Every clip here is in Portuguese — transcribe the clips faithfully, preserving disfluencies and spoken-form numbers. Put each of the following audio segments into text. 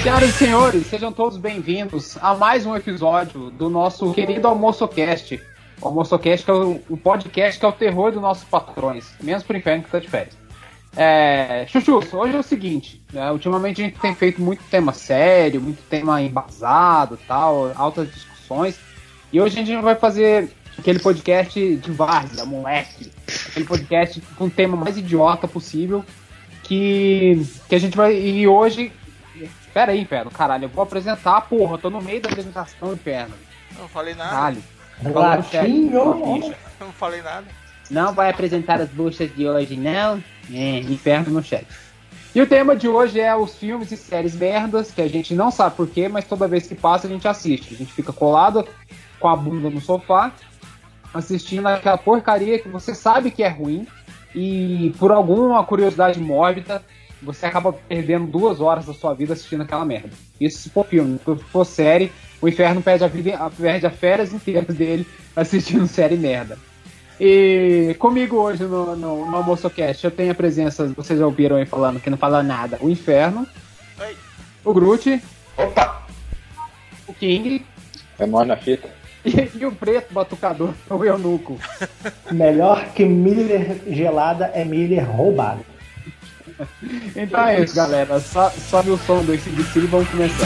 Senhoras e senhores, sejam todos bem-vindos a mais um episódio do nosso querido AlmoçoCast. O AlmoçoCast é o, o podcast que é o terror dos nossos patrões, menos pro inferno que tá de férias. É, Chuchu, hoje é o seguinte, né, ultimamente a gente tem feito muito tema sério, muito tema embasado, tal, altas discussões, e hoje a gente vai fazer aquele podcast de várzea, moleque, aquele podcast com o tema mais idiota possível, que, que a gente vai, e hoje... Pera aí, Inferno, caralho, eu vou apresentar, porra, eu tô no meio da apresentação, Inferno. Não falei nada. Caralho. Latinho. Não falei nada. Não vai apresentar as buchas de hoje, não? É, Inferno no chat. E o tema de hoje é os filmes e séries merdas, que a gente não sabe porquê, mas toda vez que passa a gente assiste. A gente fica colado com a bunda no sofá, assistindo aquela porcaria que você sabe que é ruim, e por alguma curiosidade mórbida, você acaba perdendo duas horas da sua vida assistindo aquela merda. Isso se for filme. Se for série, o Inferno perde a, vida, perde a férias inteiras dele assistindo série merda. E comigo hoje no, no, no AlmoçoCast eu tenho a presença, vocês já ouviram aí falando que não fala nada, o Inferno, Oi. o Groot, Opa! o King É nós na fita. e, e o Preto Batucador, o Eunuco. Melhor que Miller gelada é Miller roubado. Então é isso, galera. Só, sobe o som do A C D C e vamos começar.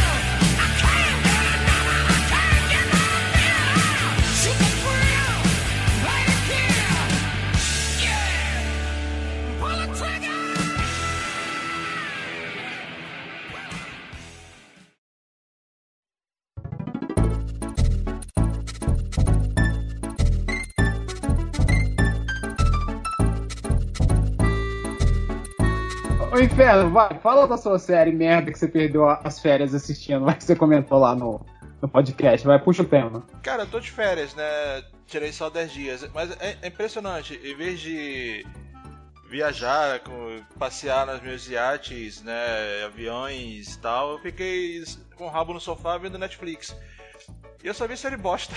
Ô Inferno, vai, fala da sua série merda que você perdeu as férias assistindo, vai que você comentou lá no, no podcast, vai, puxa o tema. Cara, eu tô de férias, né? Tirei só dez dias. Mas é, é impressionante, em vez de viajar, com, passear nos meus iates, né? Aviões e tal, eu fiquei com o rabo no sofá vendo Netflix. E eu só vi série bosta.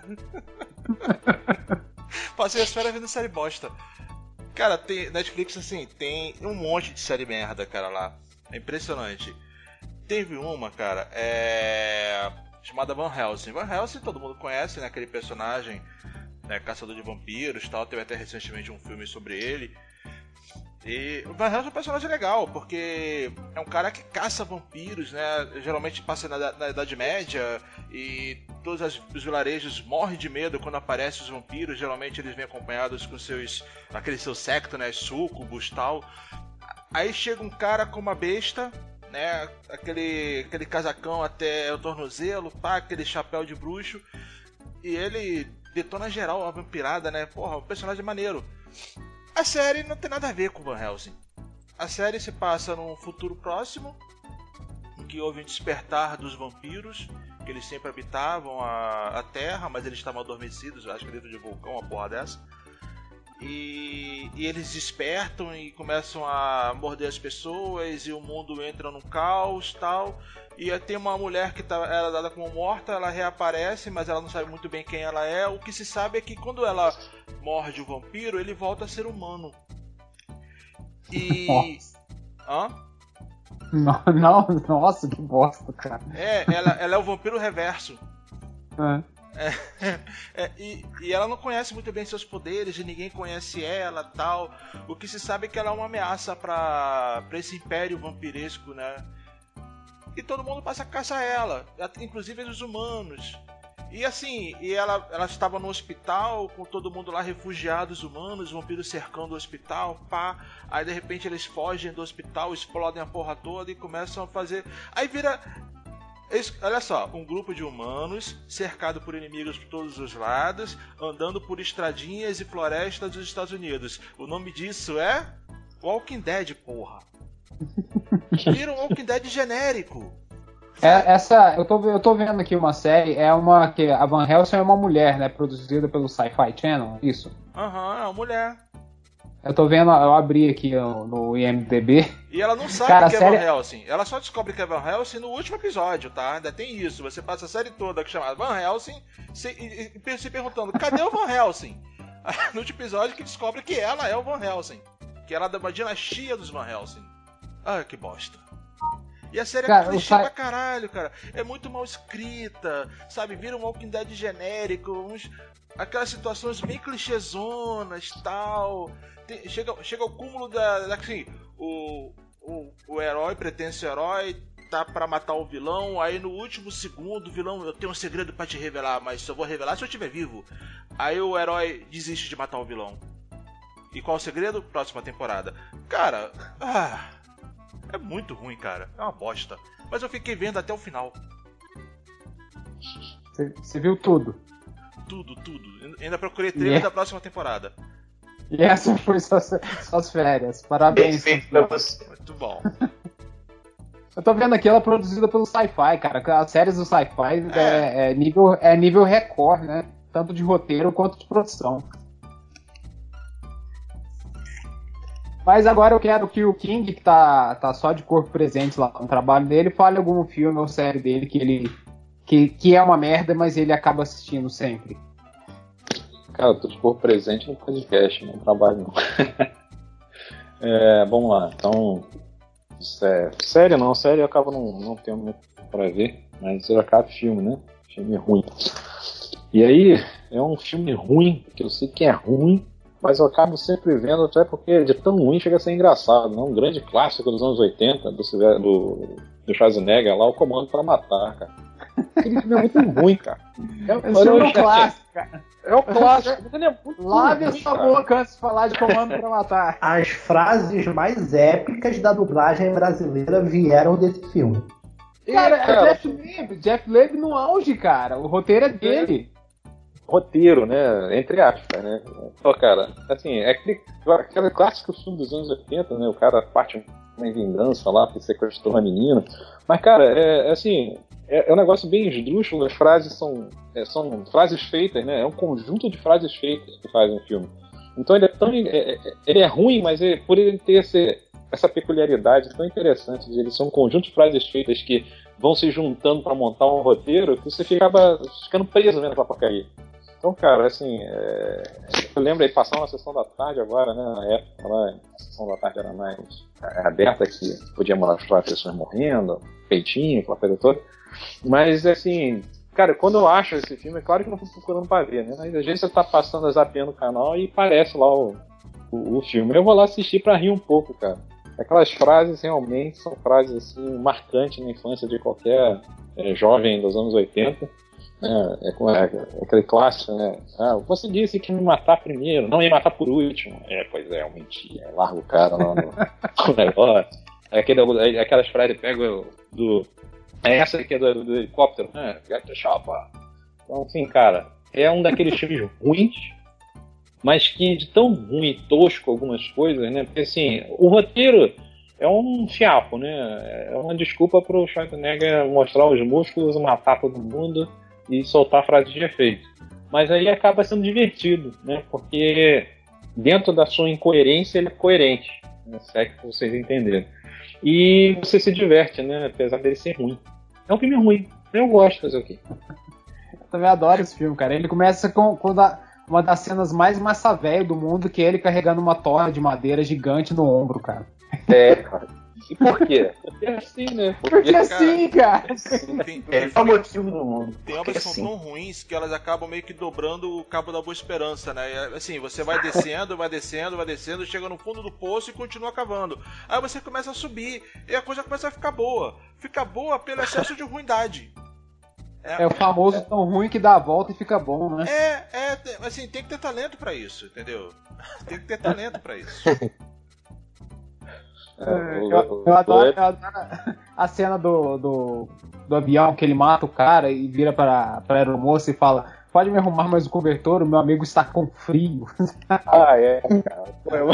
Passei as férias vendo série bosta. Cara, tem, Netflix, assim, tem um monte de série merda, cara, lá. É impressionante. Teve uma, cara, é... chamada Van Helsing. Van Helsing todo mundo conhece, né? Aquele personagem, né, caçador de vampiros e tal. Teve até recentemente um filme sobre ele. E o Van Helsing é um personagem legal, porque é um cara que caça vampiros, né? Geralmente passa na, na Idade Média e todos as, os vilarejos morrem de medo quando aparecem os vampiros. Geralmente eles vêm acompanhados com seus, aquele seu secto, né? Súcubos e tal. Aí chega um cara com uma besta, né? Aquele, aquele casacão até o tornozelo, pá, aquele chapéu de bruxo. E ele detona geral a vampirada, né? Porra, um personagem maneiro. A série não tem nada a ver com Van Helsing. A série se passa num futuro próximo, em que houve um despertar dos vampiros, que eles sempre habitavam a, a Terra, mas eles estavam adormecidos, acho que dentro de um vulcão, uma porra dessa. E, e eles despertam e começam a morder as pessoas, e o mundo entra num caos e tal. E tem uma mulher que tá, era dada como morta, ela reaparece, mas ela não sabe muito bem quem ela é. O que se sabe é que quando ela morde o vampiro, ele volta a ser humano. E... Nossa. Hã? Não, não, nossa, que bosta, cara. É, ela, ela é o vampiro reverso. É. É, é, e, e ela não conhece muito bem seus poderes, e ninguém conhece ela, tal. O que se sabe é que ela é uma ameaça para para esse império vampiresco, né? E todo mundo passa a caçar ela, inclusive os humanos. E assim, e ela, ela estava no hospital, com todo mundo lá refugiado, os humanos, os vampiros cercando o hospital, pá. Aí de repente eles fogem do hospital, explodem a porra toda e começam a fazer... Aí vira... Olha só, um grupo de humanos cercado por inimigos por todos os lados, andando por estradinhas e florestas dos Estados Unidos. O nome disso é Walking Dead, porra. Vira um Walking Dead genérico. É, essa, eu tô, eu tô vendo aqui uma série, é uma que a Van Helsing é uma mulher, né, produzida pelo Sci-Fi Channel, isso? Aham, uhum, é uma mulher. Eu tô vendo, eu abri aqui no, no I M D B. E ela não sabe Cara, que é série... Van Helsing. Ela só descobre que é Van Helsing no último episódio, tá? Ainda tem isso. Você passa a série toda chamada Van Helsing se, e, e, se perguntando, cadê o Van Helsing? No último episódio que descobre que ela é o Van Helsing. Que ela é da dinastia dos Van Helsing. Ah, que bosta. E a série Cara, é clichê o pra caralho, cara. É muito mal escrita, sabe? Vira um Walking Dead genérico, uns... aquelas situações bem clichêzonas e tal. Tem... Chega, chega ao cúmulo da... da assim, o, o, o herói pretende ser herói, tá pra matar o vilão, aí no último segundo o vilão, eu tenho um segredo pra te revelar, mas só vou revelar se eu estiver vivo. Aí o herói desiste de matar o vilão. E qual o segredo? Próxima temporada. Cara, ah, é muito ruim, cara. É uma bosta. Mas eu fiquei vendo até o final. Você viu tudo. Tudo, tudo. Ainda procurei trailer Yeah. da próxima temporada. E essa foi suas, suas férias. Parabéns. Perfeito pra você. Muito bom. Eu tô vendo aqui ela é produzida pelo Sci-Fi, cara. As séries do Sci-Fi É. é, é nível, é nível Record, né? Tanto de roteiro quanto de produção. Mas agora eu quero que o King, que tá, tá só de corpo presente lá no trabalho dele, fale algum filme ou série dele que ele que, que é uma merda, mas ele acaba assistindo sempre. Cara, eu tô de corpo presente no podcast, não trabalho não. É, vamos lá, então. Sé- série não, série eu acabo não, não tendo muito pra ver, mas eu acabo filme, né? Filme ruim. E aí, é um filme ruim, que eu sei que é ruim, mas eu acabo sempre vendo, até porque de tão ruim chega a ser engraçado, né? Um grande clássico dos anos oitenta, do, Silve- do, do Schwarzenegger lá, O Comando pra Matar, cara. Aquele filme é muito ruim, cara. É, Esse filme é um é- clássico, cara. é o clássico, mas ele é muito Lave a ruim, sua cara. boca antes de falar de Comando pra Matar. As frases mais épicas da dublagem brasileira vieram desse filme. Cara, É, cara, é Jeff Leb, Jeff Leb no auge, cara. O roteiro é dele. roteiro, né? Entre aspas, né? Pô, cara, assim, é aquele, aquele clássico filme dos anos oitenta, né? O cara parte uma vingança lá, que sequestrou uma menina. Mas, cara, é, é assim, é, é um negócio bem esdrúxulo, as frases são, é, são frases feitas, né? É um conjunto de frases feitas que fazem o filme. Então ele é tão. É, é, ele é ruim, mas é, por ele ter esse, essa peculiaridade tão interessante de ele ser um conjunto de frases feitas que vão se juntando para montar um roteiro, que você ficava ficando preso vendo aquela porcaria. Então, cara, assim, é... eu lembro aí, passar uma sessão da tarde agora, né, na época lá, a sessão da tarde era mais aberta, que podia mostrar as pessoas morrendo, peitinho, aquela coisa toda, mas, assim, cara, quando eu acho esse filme, é claro que eu não fui procurando pra ver, né, mas às vezes você tá passando, zapeando o canal e parece lá o, o, o filme, eu vou lá assistir pra rir um pouco, cara. Aquelas frases realmente são frases, assim, marcantes na infância de qualquer é, jovem dos anos oitenta. É, é, é aquele clássico, né? Ah, você disse que ia me matar primeiro, não ia matar por último. É, pois é, eu menti. É, larga o cara lá no, no negócio. É aquele, é, aquelas frases pegam do. É essa aqui é do, do helicóptero, né? Get the chopper. Então, assim, cara, é um daqueles filmes ruins, mas que de tão ruim e tosco algumas coisas, né? Porque, assim, o roteiro é um fiapo, né? É uma desculpa pro Schwarzenegger mostrar os músculos, matar todo mundo e soltar frases de efeito. Mas aí acaba sendo divertido, né? Porque dentro da sua incoerência ele é coerente, né? Se é que vocês entenderam. E você se diverte, né? Apesar dele ser ruim. É um filme ruim. Eu gosto de fazer o quê? Eu também adoro esse filme, cara. Ele começa com, com da, uma das cenas mais massa velho do mundo, que é ele carregando uma torre de madeira gigante no ombro, cara. É, cara. E por quê? Porque é assim, né? Porque assim, cara. Tem, É o motivo do mundo. tem Porque obras que são assim, tão ruins que elas acabam meio que dobrando o cabo da Boa Esperança, né? E, assim, você vai descendo, vai descendo, vai descendo, chega no fundo do poço e continua cavando. Aí você começa a subir e a coisa começa a ficar boa. Fica boa pelo excesso de ruindade. É o famoso tão ruim que dá a volta e fica bom, né? É, é, tem- assim, tem que ter talento pra isso, entendeu? Tem que ter talento pra isso. É, o- Eu, o- eu adoro, o- eu adoro a cena do, do, do avião que ele mata o cara e vira pra, pra aeromoça e fala: pode me arrumar mais o cobertor, o meu amigo está com frio. Ah, é, cara.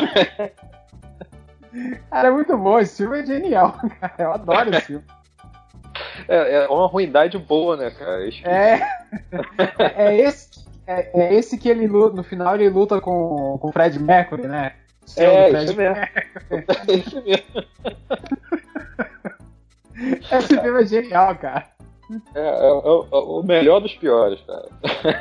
Cara, é muito bom, esse filme é genial, cara. Eu adoro esse filme. É, é uma ruindade boa, né, cara? Isso- É, é, esse, é, é esse que ele luta, no final ele luta com, com o Fred Mercury, né? É, O isso Fred mesmo. É isso mesmo. Esse filme é genial, cara. É, é, é o- é o melhor dos piores, cara.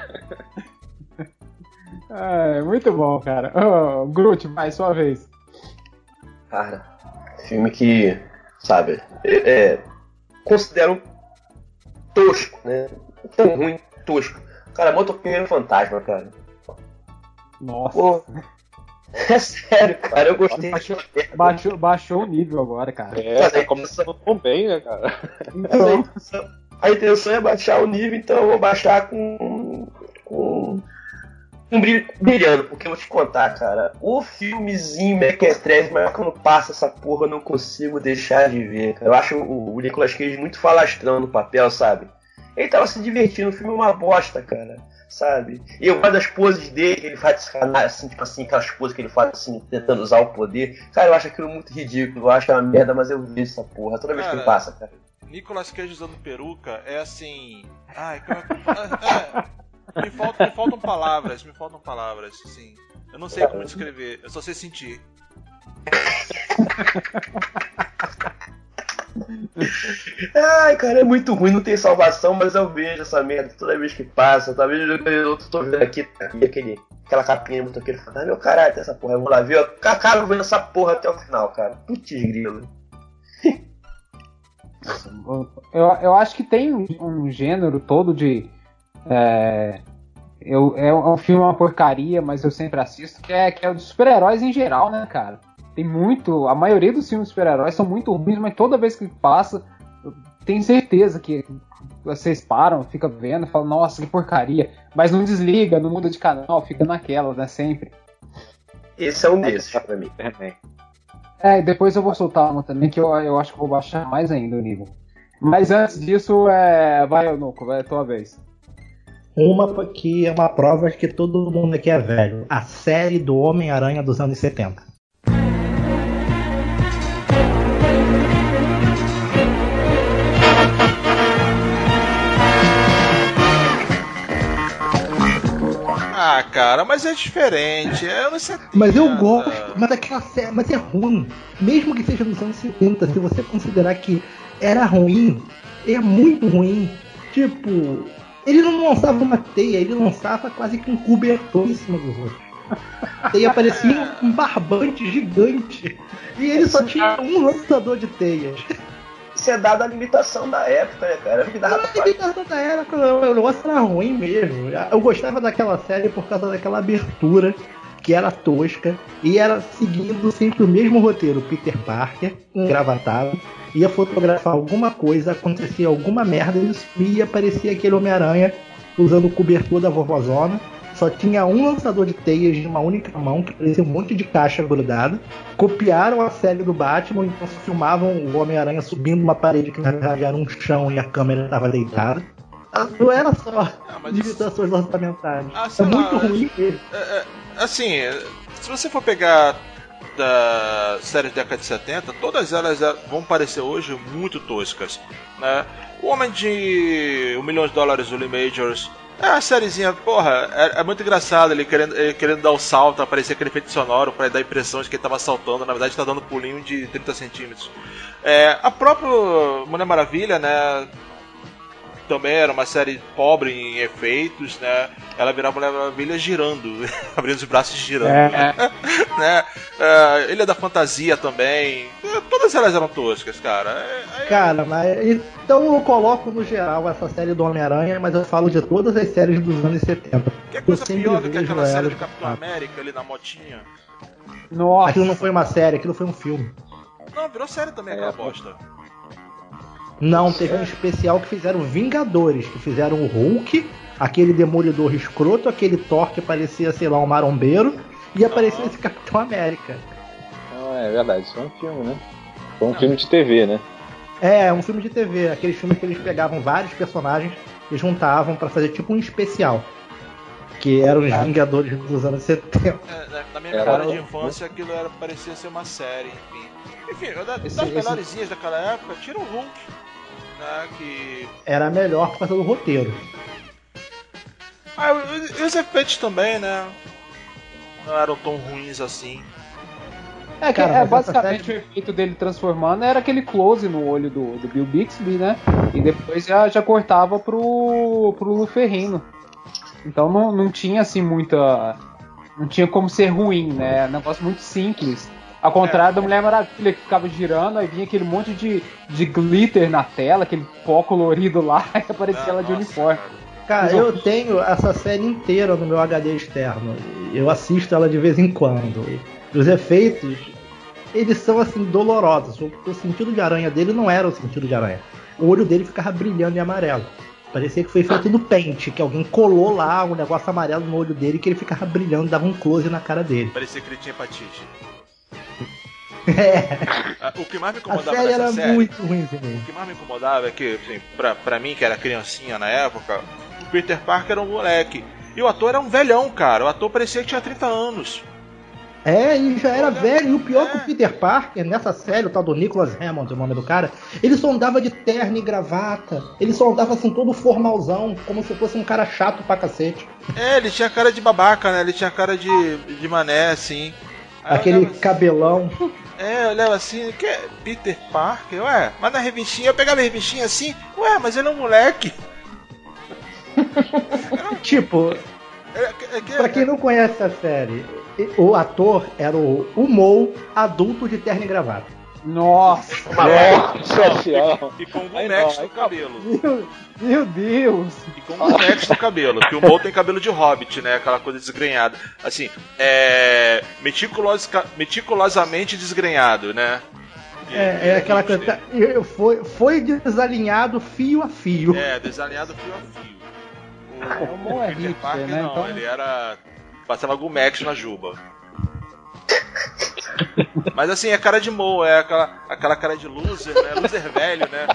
É, muito bom, cara. Ô, Groot, vai, sua vez. cara, filme que sabe? É, é, considero tosco, né? Tão ruim, tosco. Cara, Motoqueiro Fantasma, cara. Nossa. Pô, é sério, cara, eu gostei. Baixou, baixou, baixou o nível agora, cara. É, tá começando tão bem, né, cara? A intenção, a intenção é baixar o nível, então eu vou baixar com. com. com brilho, brilhando, porque eu vou te contar, cara. O filmezinho Mequetrefe, mas quando passa essa porra eu não consigo deixar de ver, cara. Eu acho o, o Nicolas Cage muito falastrão no papel, sabe? Ele tava se divertindo, o filme é uma bosta, cara. Sabe? E eu gosto das poses dele, ele faz sacanagem, assim, tipo assim, aquelas poses que ele faz assim, tentando usar o poder. Cara, eu acho aquilo muito ridículo, eu acho que é uma merda, mas eu vejo essa porra toda vez Cara, que ele passa, cara. Nicolas Cage usando peruca é assim. Ai, como é que. É, me, faltam, me faltam palavras, me faltam palavras, assim. Eu não sei como descrever, eu só sei sentir. Ai, cara, é muito ruim, não tem salvação, mas eu vejo essa merda toda vez que passa. Talvez eu tô vendo aqui, aqui aquele, aquela capinha muito aquele fantasma. Meu caralho, tem essa porra, eu vou lá ver, ó. Cara, vendo essa porra até o final, cara. Putz, grilo. Eu, eu acho que tem um, um gênero todo de. É, eu, é um filme, uma porcaria, mas eu sempre assisto, que é, que é o de super-heróis em geral, né, cara? Tem muito. A maioria dos filmes de super-heróis são muito ruins, mas toda vez que passa, eu tenho certeza que vocês param, ficam vendo e falam, nossa, que porcaria. Mas não desliga, não muda de canal, fica naquela, né? Sempre. Esse é um desses, pra mim. É, depois eu vou soltar uma também, que eu, eu acho que vou baixar mais ainda o nível. Mas antes disso, é... vai, Eunuco, vai a tua vez. Uma que é uma prova de que todo mundo aqui é velho. A série do Homem-Aranha dos anos setenta. Ah, cara, mas é diferente. É anos setenta. Mas eu gosto, mas aquela série, mas é ruim. Mesmo que seja nos anos setenta, se você considerar que era ruim, é muito ruim. Tipo, ele não lançava uma teia, ele lançava quase que um cobertor em cima dos outros. A teia parecia um barbante gigante. E ele só tinha um lançador de teias. Isso é dado a limitação da época, né, cara? Que dava A limitação da época, o negócio era ruim mesmo. Eu gostava daquela série por causa daquela abertura, que era tosca, e era seguindo sempre o mesmo roteiro. Peter Parker, engravatado, ia fotografar alguma coisa, acontecia alguma merda, ele sumia, aparecia aquele Homem-Aranha usando o cobertor da vovózona. Só tinha um lançador de teias de uma única mão, que parecia um monte de caixa grudada. Copiaram a série do Batman, então filmavam o Homem-Aranha subindo uma parede que na verdade era um chão e a câmera estava deitada. Não era só ah, limitações orçamentárias. Ah, é lá, muito ruim mesmo. É, é, assim, se você for pegar da série da década de setenta, todas elas vão parecer hoje muito toscas, né? O Homem de um milhão de dólares, o Lee Majors. É uma sériezinha, porra, é, é muito engraçado ele querendo, ele querendo dar o salto, aparecer aquele efeito sonoro pra dar a impressão de que ele tava saltando, na verdade tá dando pulinho de trinta centímetros. É, a própria Mulher Maravilha, né, também era uma série pobre em efeitos, né, ela virava Mulher Maravilha girando, abrindo os braços e girando, é. né, é, Ilha da Fantasia também, todas elas eram toscas, cara. É, é... Cara, mas então eu coloco no geral essa série do Homem-Aranha, mas eu falo de todas as séries dos anos setenta. Que coisa pior do que aquela série elas... do Capitão América ali na motinha. Nossa. Aquilo não foi uma série, aquilo foi um filme. Não, virou série também aquela bosta. Não, teve um especial que fizeram Vingadores, que fizeram o Hulk, aquele Demolidor escroto, aquele Thor que parecia, sei lá, um marombeiro, e apareceu esse Capitão América. Ah, é verdade, isso foi um filme, né? Foi um filme de T V, né? É, um filme de T V, aqueles filmes que eles pegavam vários personagens e juntavam pra fazer tipo um especial. Que eram os Vingadores dos anos setenta. É, na, na minha Era memória um- de infância aquilo era, parecia ser uma série, enfim. Enfim, da, das Esse- esse- melhorzinhas daquela época, tira o Hulk, né, que... Era melhor por causa do roteiro. Ah, e os efeitos também, né, não eram tão ruins assim. É, que Cara, é, mas basicamente essa o efeito dele transformando era aquele close no olho do, do Bill Bixby, né? E depois já, já cortava pro, pro Lu Ferrino. Então não, não tinha assim muita. Não tinha como ser ruim, né? É um negócio muito simples. Ao contrário é, da Mulher Maravilha, que ficava girando, aí vinha aquele monte de, de glitter na tela, aquele pó colorido lá, e aparecia ah, ela de nossa, uniforme. Cara, eu tenho essa série inteira no meu H D externo. Eu assisto ela de vez em quando. Os efeitos, eles são assim, dolorosos. O, o sentido de aranha dele não era o sentido de aranha. O olho dele ficava brilhando em amarelo. Parecia que foi feito no pente, que alguém colou lá um negócio amarelo no olho dele, que ele ficava brilhando, dava um close na cara dele. Parecia que ele tinha hepatite. É. O que mais me incomodava a série nessa era série, muito ruim, assim. o que mais me incomodava é que, assim, pra, pra mim, que era criancinha na época, o Peter Parker era um moleque. E o ator era um velhão, cara. O ator parecia que tinha trinta anos. É, e já era velho. E o pior é. que o Peter Parker, nessa série, o tal do Nicholas Hammond, o nome do cara, ele só andava de terno e gravata. Ele só andava assim, todo formalzão, como se fosse um cara chato pra cacete. É, ele tinha cara de babaca, né? Ele tinha cara de, de mané, assim. Aí aquele assim, cabelão. É, eu olhava assim, que é Peter Parker? Ué, mas na revistinha, eu pegava a revistinha assim, ué, mas ele é um moleque. Um... tipo, é, é, é, pra quem não conhece a série, o ator era o, o Mo, adulto de terno e gravata. Nossa! Nossa senhora! E, e com um Gumex no cabelo. Meu, meu Deus! E com um Gumex no cabelo, porque o Mo tem cabelo de hobbit, né? Aquela coisa desgrenhada. Assim, é. Meticulos, meticulosamente desgrenhado, né? E, é, é aquela coisa. Foi, foi desalinhado fio a fio. É, desalinhado fio a fio. O, o Mo é Peter Parker, né? Não, então... ele era. Passava Gumex na juba. Mas assim, é cara de Mo, é aquela, aquela cara de loser, né? Loser velho, né?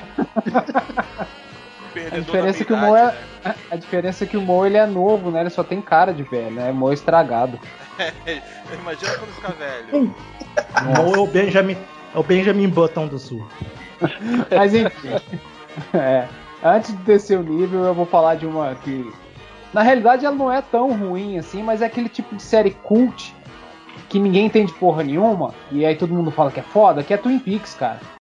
A diferença é que o Mo é, né? A diferença é que o Mo ele é novo, né? Ele só tem cara de velho, né? Mo é estragado. É, imagina quando ficar velho. Mo é o Benjamin, é o Benjamin Button do Sul. Mas enfim. É, antes de descer o nível, eu vou falar de uma que... Na realidade ela não é tão ruim assim, mas é aquele tipo de série cult que ninguém entende porra nenhuma, e aí todo mundo fala que é foda, que é Twin Peaks, cara.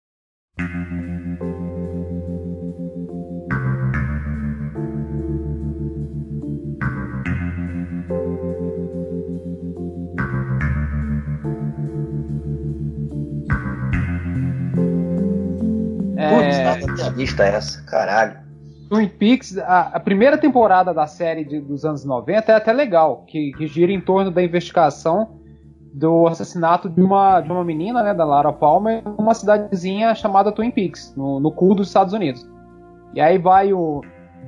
É... Putz, tá vista essa, caralho. Twin Peaks, a, a primeira temporada da série de, dos anos noventa é até legal, que, que gira em torno da investigação do assassinato de uma, de uma menina, né, da Laura Palmer, numa cidadezinha chamada Twin Peaks, no, no cu dos Estados Unidos. E aí vai o,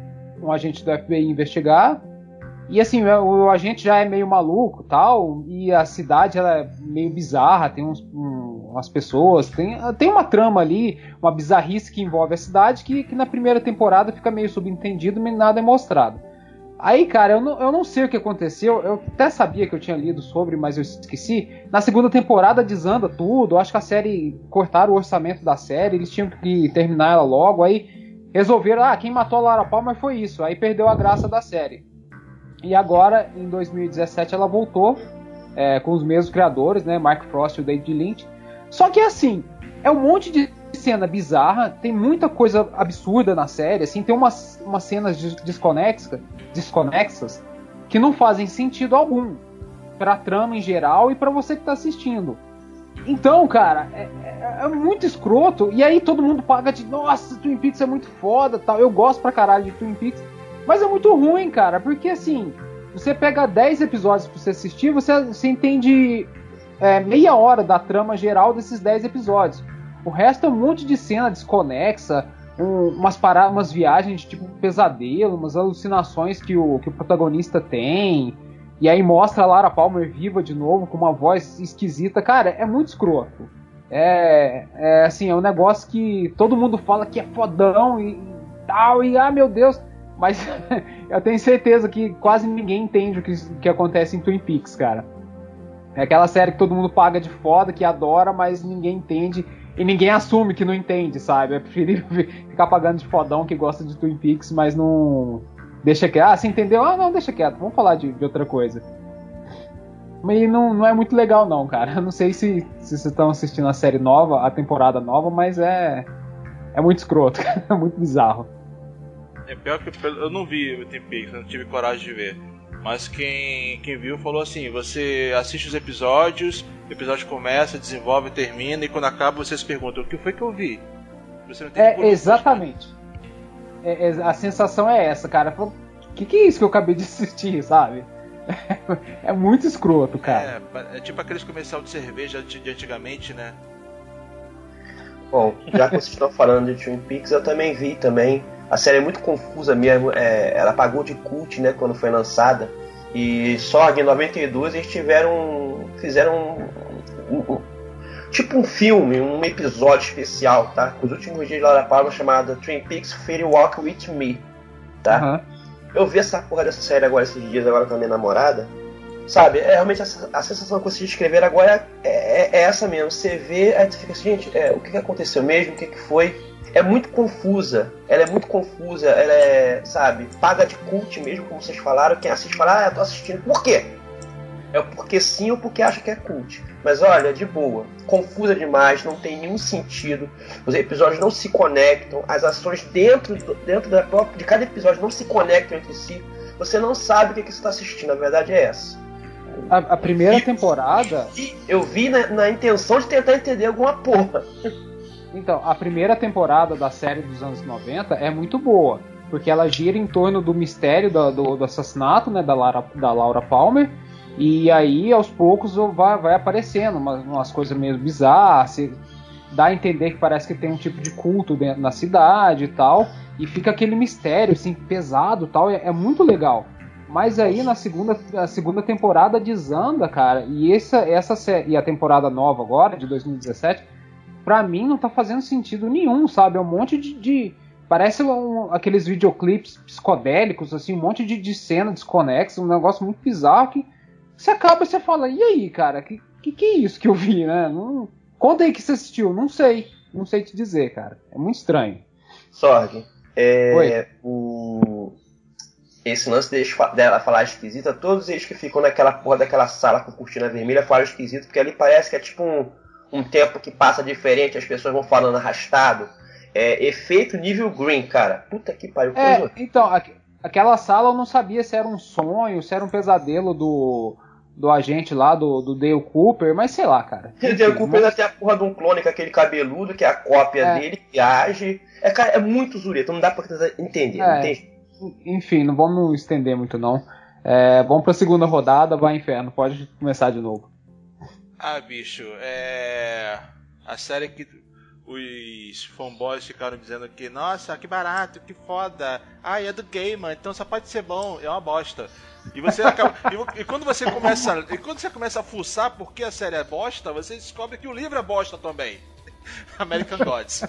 um agente do F B I investigar, e assim, o, o agente já é meio maluco tal, e a cidade ela é meio bizarra, tem uns, um, umas pessoas, tem, tem uma trama ali, uma bizarrice que envolve a cidade, que, que na primeira temporada fica meio subentendido, mas nada é mostrado. Aí, cara, eu não, eu não sei o que aconteceu, eu até sabia que eu tinha lido sobre, mas eu esqueci. Na segunda temporada desanda tudo, eu acho que a série, cortaram o orçamento da série, eles tinham que terminar ela logo, aí resolveram, ah, quem matou a Laura Palmer foi isso, aí perdeu a graça da série. E agora, em dois mil e dezessete, ela voltou, é, com os mesmos criadores, né, Mark Frost e o David Lynch. Só que, assim, é um monte de cena bizarra, tem muita coisa absurda na série, assim, tem umas, umas cenas desconexas, desconexas que não fazem sentido algum pra trama em geral e pra você que tá assistindo. Então, cara, é, é, é muito escroto, e aí todo mundo paga de, nossa, Twin Peaks é muito foda, tal. Eu gosto pra caralho de Twin Peaks, mas é muito ruim, cara, porque assim, você pega dez episódios pra você assistir, você, você entende é, meia hora da trama geral desses dez episódios. O resto é um monte de cena desconexa, um, umas, paradas, umas viagens tipo pesadelo, umas alucinações que o, que o protagonista tem, e aí mostra a Laura Palmer viva de novo, com uma voz esquisita. Cara, é muito escroto. É, é assim, é um negócio que todo mundo fala que é fodão e tal, e ah, meu Deus, mas eu tenho certeza que quase ninguém entende o que, que acontece em Twin Peaks, cara. É aquela série que todo mundo paga de foda, que adora, mas ninguém entende. E ninguém assume que não entende, sabe? É preferível ficar pagando de fodão que gosta de Twin Peaks, mas não... Deixa quieto. Ah, você entendeu? Ah, não, deixa quieto. Vamos falar de, de outra coisa. Mas não, não é muito legal, não, cara. Eu não sei se, se vocês estão assistindo a série nova, a temporada nova, mas é... É muito escroto, é muito bizarro. É pior que eu não vi o Twin Peaks, não tive coragem de ver. Mas quem, quem viu falou assim, você assiste os episódios, o episódio começa, desenvolve, termina, e quando acaba você se pergunta, o que foi que eu vi? Você não entende. É, exatamente. É, é, a sensação é essa, cara. O que, que é isso que eu acabei de assistir, sabe? É muito escroto, cara. É, é tipo aqueles comercial de cerveja de, de antigamente, né? Bom, já que vocês estão falando de Twin Peaks, eu também vi também. A série é muito confusa mesmo, é, ela pagou de cult, né, quando foi lançada. E só em noventa e dois eles tiveram, fizeram um, um, um, tipo um filme, um episódio especial, tá? Os últimos dias de Laura Palmer, chamada Twin Peaks Fairy Walk With Me, tá? Uhum. Eu vi essa porra dessa série agora esses dias agora com a minha namorada. Sabe, é realmente a, a sensação que vocês descreveram agora é, é, é essa mesmo. Você vê, aí você fica assim, gente, é, o que, que aconteceu mesmo? O que, que foi? É muito confusa. Ela é muito confusa. Ela é, sabe, paga de cult mesmo, como vocês falaram. Quem assiste fala, ah, eu tô assistindo. Por quê? É porque sim ou porque acha que é cult. Mas olha, de boa. Confusa demais, não tem nenhum sentido. Os episódios não se conectam. As ações dentro, dentro da própria, de cada episódio não se conectam entre si. Você não sabe o que, que você está assistindo. A verdade é essa. A, a primeira temporada... Eu vi na, na intenção de tentar entender alguma porra. Então, a primeira temporada da série dos anos noventa é muito boa, porque ela gira em torno do mistério do, do, do assassinato, né, da, Lara, da Laura Palmer, e aí aos poucos vai, vai aparecendo umas, umas coisas meio bizarras, se dá a entender que parece que tem um tipo de culto dentro, na cidade e tal, e fica aquele mistério assim, pesado e tal, é, é muito legal. Mas aí na segunda, a segunda temporada desanda, cara, e essa, essa e a temporada nova agora, de dois mil e dezessete, pra mim não tá fazendo sentido nenhum, sabe? É um monte de... de parece um, aqueles videoclipes psicodélicos, assim, um monte de, de cena desconexa, um negócio muito bizarro que você acaba e você fala, e aí, cara, que, que que é isso que eu vi, né? Não, conta aí que você assistiu, não sei, não sei te dizer, cara. É muito estranho. Sorg, é... o... esse lance dela falar esquisita, todos eles que ficam naquela porra daquela sala com cortina vermelha falam esquisito, porque ali parece que é tipo um, um tempo que passa diferente, as pessoas vão falando arrastado. É efeito nível Green, cara. Puta que pariu. É, coisa. então, aqu- aquela sala eu não sabia se era um sonho, se era um pesadelo do, do agente lá, do, do Dale Cooper, mas sei lá, cara. O Dale Cooper ainda tem a porra de um clone com aquele cabeludo, que é a cópia É. dele, que age. É, cara, é muito zureta, não dá pra entender, É. não tem... Enfim, não vamos estender muito não. É, vamos pra segunda rodada, vai inferno, pode começar de novo. Ah, bicho, é... a série que os fanboys ficaram dizendo que, nossa, que barato, que foda. Ah, é do Gaiman, então só pode ser bom, é uma bosta. E você acaba... e, e quando você começa, e quando você começa a fuçar por que a série é bosta, você descobre que o livro é bosta também. American Gods.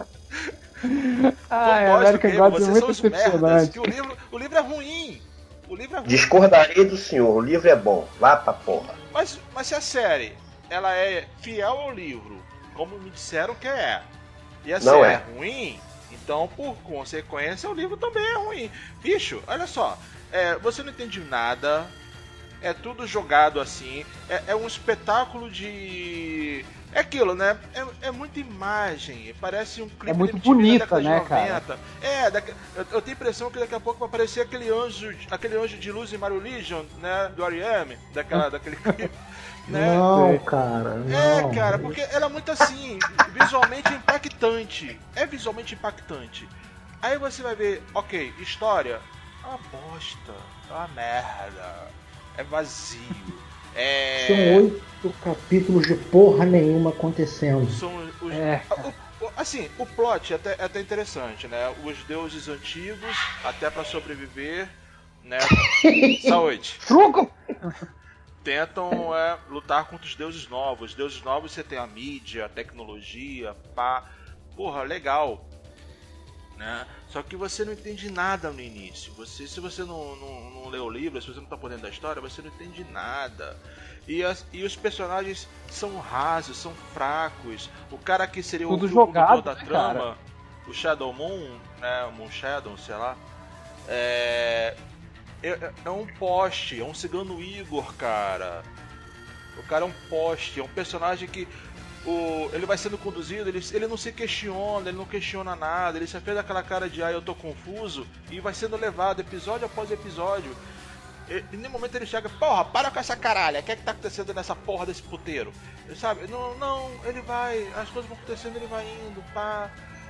Ah, é, Fanboys do American Gaiman, Gods é vocês muito são os merdas, decepcionante. que o livro, o livro é ruim. O livro é ruim. Discordarei do senhor, o livro é bom. Vá pra porra. Mas, mas se a série ela é fiel ao livro, como me disseram que é, e a Não série é. é ruim, então por consequência o livro também é ruim. Bicho, olha só, é, você não entende nada, é tudo jogado assim, é, é um espetáculo de... É aquilo, né? É, é muita imagem, parece um clipe É muito de M T V da bonita, década de né, noventa. É, daqui, eu, eu tenho a impressão que daqui a pouco vai aparecer aquele anjo, aquele anjo de luz em Mario Legion, né? Do R E M, daquela, daquele clipe. Né? Não, cara, não. É, cara, porque ela é muito assim, visualmente impactante. É visualmente impactante. Aí você vai ver, ok, história, é uma bosta, é uma merda, é vazio. É... São oito capítulos de porra nenhuma acontecendo. São os... É. o, o, assim, o plot é até, é até interessante, né? Os deuses antigos, até pra sobreviver, né? Saúde. Truco! Tentam é, lutar contra os deuses novos. Os deuses novos você tem a mídia, a tecnologia, pá. Porra, legal. Né? Só que você não entende nada no início. Você, se você não, não, não lê o livro, se você não tá por dentro da história, você não entende nada. E, as, e os personagens são rasos, são fracos. O cara que seria Tudo o jogado, da né, trama, cara? o Shadow Moon, né? O Moon Shadow, sei lá. É, é, é um poste, é um cigano Igor, cara. O cara é um poste, é um personagem que o, ele vai sendo conduzido, ele, ele não se questiona, ele não questiona nada, ele só fez aquela cara de ah, eu tô confuso, e vai sendo levado episódio após episódio. E, em nenhum momento ele chega, porra, para com essa caralha, o que é que tá acontecendo nessa porra desse puteiro? Ele sabe? Não, não, ele vai, as coisas vão acontecendo, ele vai indo, pá.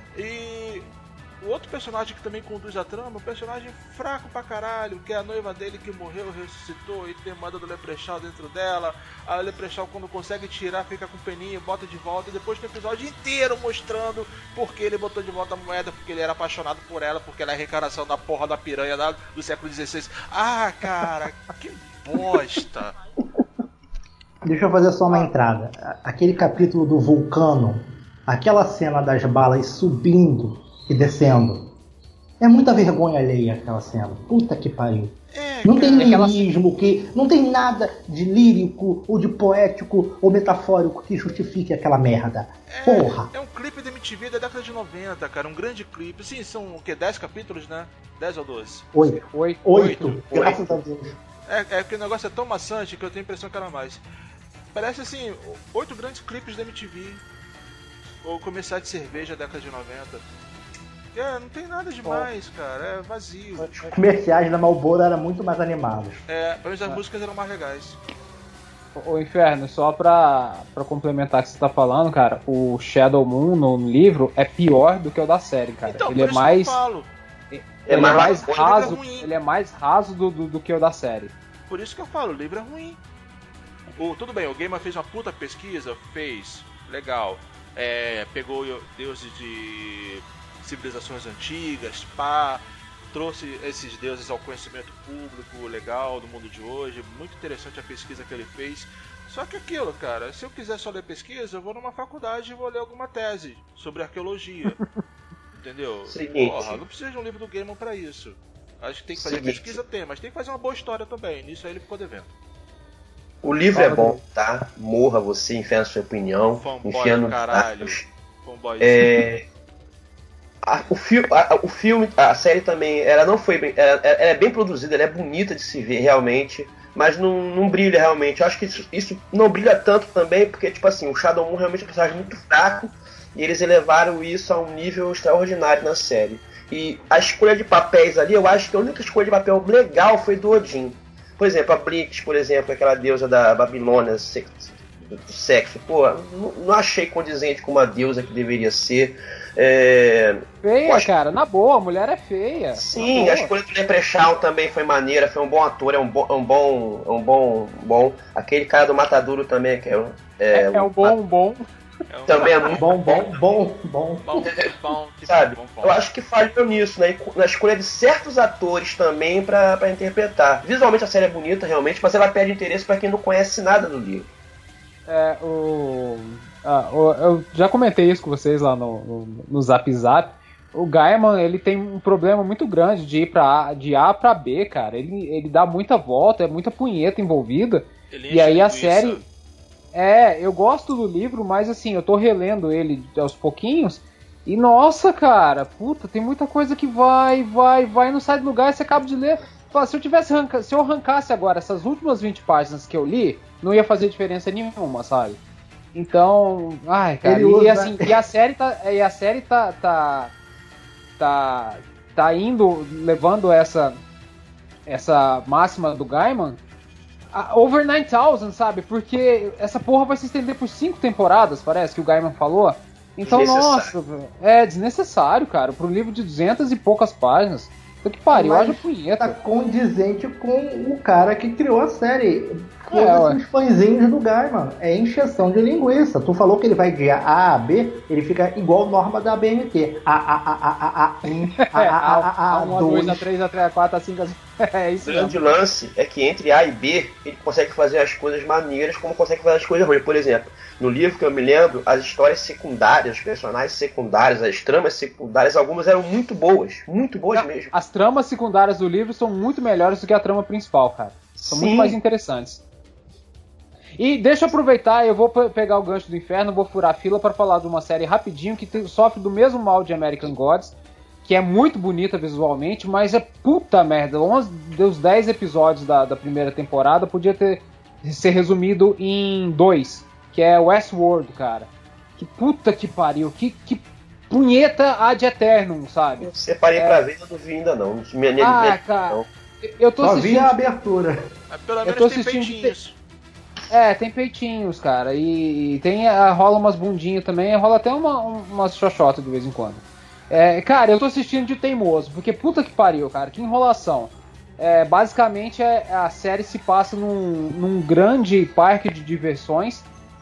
E o outro personagem que também conduz a trama, um personagem fraco pra caralho, que é a noiva dele que morreu, ressuscitou e tem manda do Leprechaun dentro dela. A Leprechaun, quando consegue tirar, fica com peninha, bota de volta. E depois tem o episódio inteiro mostrando porque ele botou de volta a moeda, porque ele era apaixonado por ela, porque ela é a reencarnação da porra da piranha da, do século dezesseis. Ah, cara, que bosta! Deixa eu fazer só uma entrada. Aquele capítulo do vulcano, aquela cena das balas subindo e descendo. É muita vergonha alheia aquela cena. Puta que pariu. É, não cara, tem lirismo, que, não tem nada de lírico, ou de poético, ou metafórico que justifique aquela merda. É, Porra! É um clipe da M T V da década de noventa, cara. Um grande clipe. Sim, são o quê? dez capítulos, né? dez ou doze? Oito. Oito. Oito. Graças a Deus. É, é que o negócio é tão maçante que eu tenho a impressão que era mais. Parece assim, oito grandes clipes da M T V. Ou comercial de cerveja da década de noventa. É, não tem nada demais, cara. É vazio. Os comerciais da Marlboro eram muito mais animados. É, pelo menos as músicas eram mais legais. Ô Inferno, só pra, pra complementar o que você tá falando, cara, o Shadow Moon no livro é pior do que o da série, cara. Então, ele por é isso mais. que eu falo. Ele É é mais mais ruim, raso. o livro é ruim. Ele é mais raso do, do, do que o da série. Por isso que eu falo, o livro é ruim. O, tudo bem, o Gamer fez uma puta pesquisa, fez, legal. É, pegou deuses de civilizações antigas, pá, trouxe esses deuses ao conhecimento público, legal, do mundo de hoje. Muito interessante a pesquisa que ele fez. Só que aquilo, cara, se eu quiser só ler pesquisa, eu vou numa faculdade e vou ler alguma tese sobre arqueologia. Entendeu? Seguinte. Porra, não precisa de um livro do Gaiman pra isso. Acho que tem que fazer Seguinte. pesquisa, tem, mas tem que fazer uma boa história também. Nisso aí ele ficou devendo. O livro Fala é bom, tá? Morra você, enfia a sua opinião. Fanboy Enfia do no caralho. Fanboy. É, a, o, fi, a, o filme, a série também, ela não foi bem, ela, ela é bem produzida, ela é bonita de se ver realmente, mas não, não brilha realmente. Eu acho que isso, isso não brilha tanto também, porque tipo assim, o Shadow Moon realmente é um personagem muito fraco e eles elevaram isso a um nível extraordinário na série. E a escolha de papéis ali, eu acho que a única escolha de papel legal foi do Odin. Por exemplo, a Blix, por exemplo, aquela deusa da Babilônia do sexo, pô, não, não achei condizente com uma deusa que deveria ser. É... Feia, Poxa, cara, na boa, a mulher é feia. sim, a escolha do Leprechaun também foi maneira, foi um bom ator, é um bom, é um bom, é um bom, bom. Aquele cara do Matadouro também, que é, um- É, é um bom, um bom. É um- também é muito Bom, bom, bom, bom. Bom, bom, que sabe? bom, bom. Eu acho que falhou nisso, né? Na escolha de certos atores também pra, pra interpretar. Visualmente a série é bonita, realmente, mas ela perde interesse pra quem não conhece nada do livro. É, o, ah, o- eu já comentei isso com vocês lá no, no, no Zap Zap. O Gaiman, ele tem um problema muito grande de ir pra A, de A pra B, cara. Ele, ele dá muita volta, é muita punheta envolvida. Ele E enche aí a linguiça. série... É, eu gosto do livro, mas assim, eu tô relendo ele aos pouquinhos. E nossa, cara, puta, tem muita coisa que vai, vai, vai, não sai do lugar e você acaba de ler. Fala, se eu tivesse arranca... se eu arrancasse agora essas últimas vinte páginas que eu li, não ia fazer diferença nenhuma, sabe? Então, ai, cara, Ele e usa- assim, e a série tá, e a série tá, tá, tá, tá indo, levando essa, essa máxima do Gaiman, a- over nine thousand, sabe? Porque essa porra vai se estender por cinco temporadas, parece que o Gaiman falou. Então, nossa, Desnecessário. velho, é desnecessário, cara, para um livro de duzentas e poucas páginas. Puta que pariu, Mas haja Tá punheta. condizente com o cara que criou a série. É, ué. Todos os fãzinhos do Gaiman. É encheção de linguiça. Tu falou que ele vai de A a B, ele fica igual norma da B N T. A, A, A, A, A, A, um, A, É, A, A, A, A A, um, A dois, A dois. três, A três, A quatro, A cinco, A seis. É O isso mesmo. grande lance é que entre A e B, ele consegue fazer as coisas maneiras como consegue fazer as coisas ruins. Por exemplo, no livro que eu me lembro, as histórias secundárias, os personagens secundários, as tramas secundárias, algumas eram muito boas. Muito boas mesmo. As tramas secundárias do livro são muito melhores do que a trama principal, cara. São muito Sim. mais interessantes. E deixa eu aproveitar, eu vou pe- pegar o gancho do inferno, vou furar a fila para falar de uma série rapidinho que tem- sofre do mesmo mal de American Gods, que é muito bonita visualmente, mas é puta merda. onze dos dez episódios da, da primeira temporada podia ter ser resumido em dois, que é Westworld, cara. Que puta que pariu, que, que punheta ad eternum, sabe? Eu separei pra ver, eu não vi ainda não. Minha, minha, Ah, minha- cara, não. Eu tô Só assistindo. vi a abertura. Mas pelo Eu menos tô tem assistindo peitinhos. É, tem peitinhos, cara. E, e tem ah, rola umas bundinhas também, rola até uma, um, umas xoxotas de vez em quando. É, cara, eu tô assistindo de teimoso, porque puta que pariu, cara, que enrolação. É, basicamente é, a série se passa num, num grande parque de diversões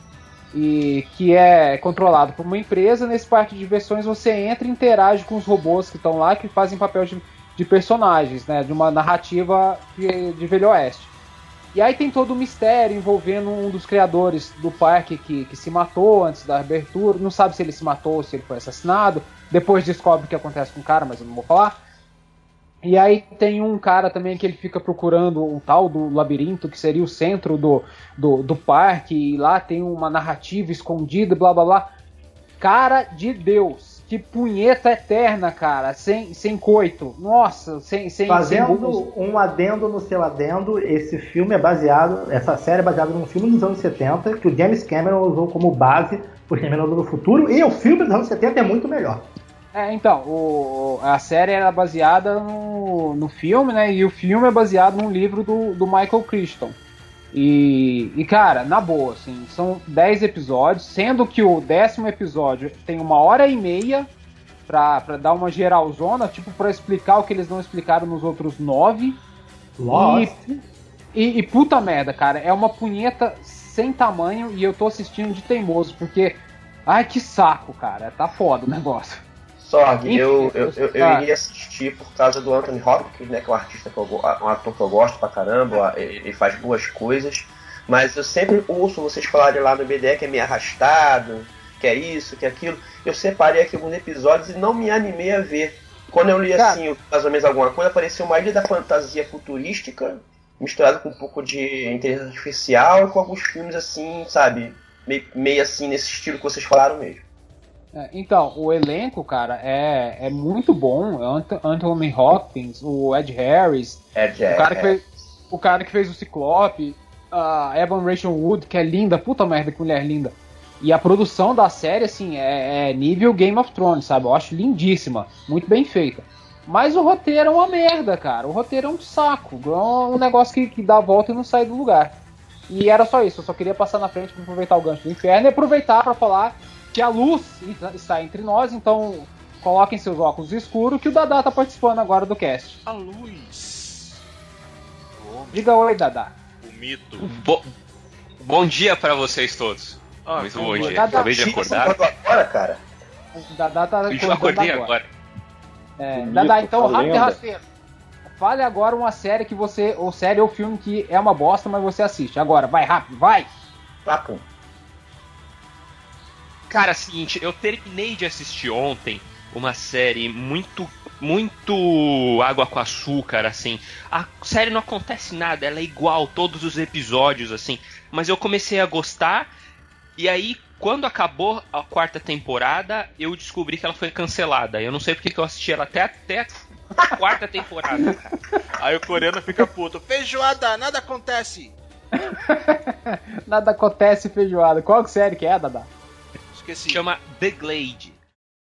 e que é controlado por uma empresa. Nesse parque de diversões você entra e interage com os robôs que estão lá, que fazem papel de, de personagens, né, de uma narrativa de, de Velho Oeste. E aí tem todo o mistério envolvendo um dos criadores do parque que, que se matou antes da abertura. Não sabe se ele se matou ou se ele foi assassinado. Depois descobre o que acontece com o cara, mas eu não vou falar. E aí tem um cara também que ele fica procurando o tal do labirinto, que seria o centro do, do, do parque. E lá tem uma narrativa escondida, blá blá blá. Cara de Deus, que punheta eterna, cara, sem, sem coito. Nossa, sem... sem Fazendo sem um adendo no seu adendo, esse filme é baseado, essa série é baseada num filme dos anos setenta, que o James Cameron usou como base pro Exterminador do Futuro, e o filme dos anos setenta é muito melhor. É, então, o, a série era baseada no, no filme, né, e o filme é baseado num livro do, do Michael Crichton. E, e, cara, na boa, assim, são dez episódios, sendo que o décimo episódio tem uma hora e meia pra, pra dar uma geralzona, tipo, pra explicar o que eles não explicaram nos outros nove. Lost. E, e, e puta merda, cara, é uma punheta sem tamanho e eu tô assistindo de teimoso, porque, ai, que saco, cara, tá foda o negócio. Sorg, Enfim, eu, eu, eu, eu ah. iria assistir por causa do Anthony Hopkins, né, que é um artista que eu, go- um ator que eu gosto pra caramba, ele, ele faz boas coisas, mas eu sempre ouço vocês falarem lá no B D que é meio arrastado, que é isso, que é aquilo. Eu separei aqui alguns episódios e não me animei a ver. Quando eu li Cara, assim, mais ou menos alguma coisa, apareceu uma ilha da fantasia futurística, misturado com um pouco de inteligência artificial e com alguns filmes assim, sabe, meio, meio assim nesse estilo que vocês falaram mesmo. É, então, o elenco, cara, é, é muito bom. Ant- Anthony Hopkins, o Ed Harris, É, o, cara que fez, o cara que fez o Ciclope, a Evan Rachel Wood, que é linda, puta merda, que mulher linda. E a produção da série, assim, é, é nível Game of Thrones, sabe? Eu acho lindíssima, muito bem feita. Mas o roteiro é uma merda, cara. O roteiro é um saco, é um negócio que, que dá a volta e não sai do lugar. E era só isso, eu só queria passar na frente pra aproveitar o gancho do inferno e aproveitar pra falar que a luz está entre nós, então coloquem seus óculos escuros que o Dadá tá participando agora do cast. A luz. O homem, Diga oi, Dadá. o mito. Bo- bom dia pra vocês todos. Ah, Muito bom bom dia. dia. Cada- Acabei de acordar. Agora, cara. O Dadá tá Eu acordando acordei agora. É, Bonito, Dadá, então, tá rápido e lenda. rasteiro. Fale agora uma série que você, ou série ou filme que é uma bosta, mas você assiste. Agora, vai rápido, vai! Papo. Cara, seguinte, eu terminei de assistir ontem uma série muito, muito água com açúcar, assim. A série não acontece nada, ela é igual, todos os episódios, assim. Mas eu comecei a gostar, e aí, quando acabou a quarta temporada, eu descobri que ela foi cancelada. Eu não sei porque que eu assisti ela até, até a quarta temporada, cara. Aí o coreano fica puto. Feijoada, nada acontece. Nada acontece feijoada. Qual série que é, Dadá? Esqueci. Chama The Glade.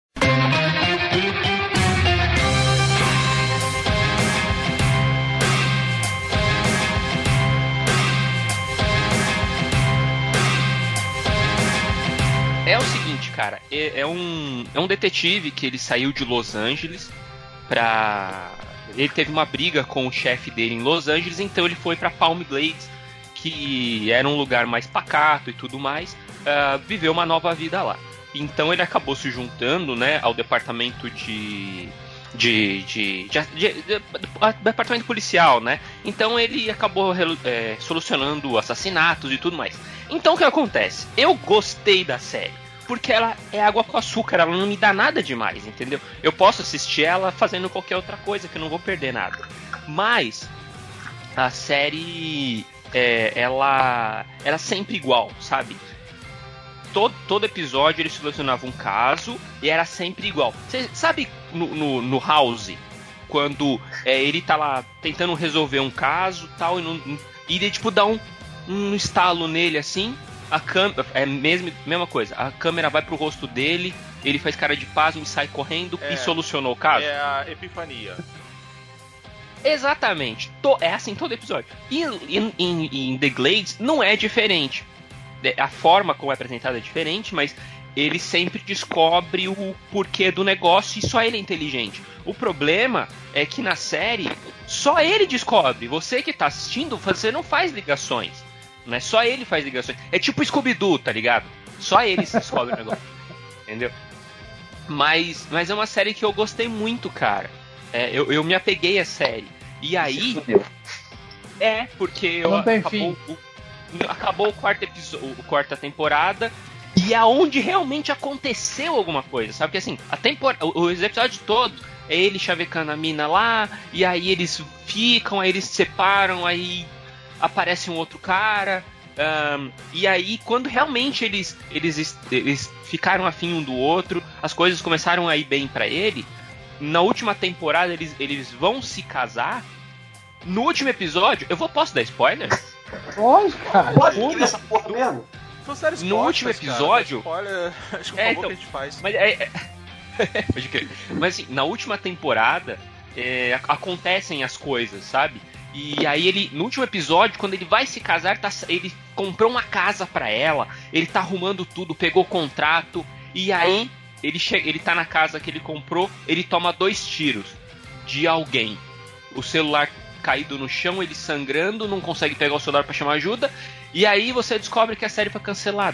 É o seguinte, cara, é, é um, é um detetive que ele saiu de Los Angeles pra... Ele teve uma briga com o chefe dele em Los Angeles, então ele foi pra Palm Glades, que era um lugar mais pacato e tudo mais, uh, viveu uma nova vida lá. Então ele acabou se juntando, né, ao departamento de... De, de, de, de, de, de departamento policial, né? Então ele acabou é, solucionando assassinatos e tudo mais. Então o que acontece? Eu gostei da série, porque ela é água com açúcar, ela não me dá nada demais, entendeu? Eu posso assistir ela fazendo qualquer outra coisa, que eu não vou perder nada. Mas a série, é, ela era sempre igual, sabe? Todo, todo episódio ele solucionava um caso e era sempre igual. Você sabe no, no, no House, quando é, ele tá lá tentando resolver um caso tal, e, não, e ele tipo dá um, um estalo nele assim, a câmera. É a mesma, mesma coisa, a câmera vai pro rosto dele, ele faz cara de pasmo e sai correndo É, e solucionou o caso. É a epifania. Exatamente. To- é assim todo episódio. E em, em, em The Glades não é diferente. A forma como é apresentada é diferente, mas ele sempre descobre o porquê do negócio e só ele é inteligente. O problema é que na série só ele descobre. Você que tá assistindo, você não faz ligações. Não é só ele faz ligações. É tipo Scooby-Doo, tá ligado? Só ele se descobre o negócio. Entendeu? Mas, mas é uma série que eu gostei muito, cara. É, eu, eu me apeguei à série. E aí... É, porque eu, Não tem acabou, fim. o, acabou o quarto episódio, a quarta temporada, e é onde realmente aconteceu alguma coisa, sabe? Porque assim, a tempor... os episódios todos é ele chavecando a mina lá, e aí eles ficam, aí eles se separam, aí aparece um outro cara, um, e aí quando realmente eles, eles, eles ficaram afim um do outro, as coisas começaram a ir bem pra ele. Na última temporada eles, eles vão se casar. No último episódio, eu vou posso dar spoiler? Pode, cara. Pode ver essa porra mesmo? São séries No postas, último cara, episódio- spoiler, acho que É, é, então, que a gente faz. Mas é, é... Pode crer. Mas assim, na última temporada é, ac- acontecem as coisas, sabe? E aí ele, no último episódio, quando ele vai se casar, tá, ele comprou uma casa pra ela, ele tá arrumando tudo, pegou contrato, e aí ele, che- ele tá na casa que ele comprou, ele toma dois tiros de alguém. O celular caído no chão, ele sangrando, não consegue pegar o celular pra chamar ajuda, e aí você descobre que a série foi cancelada.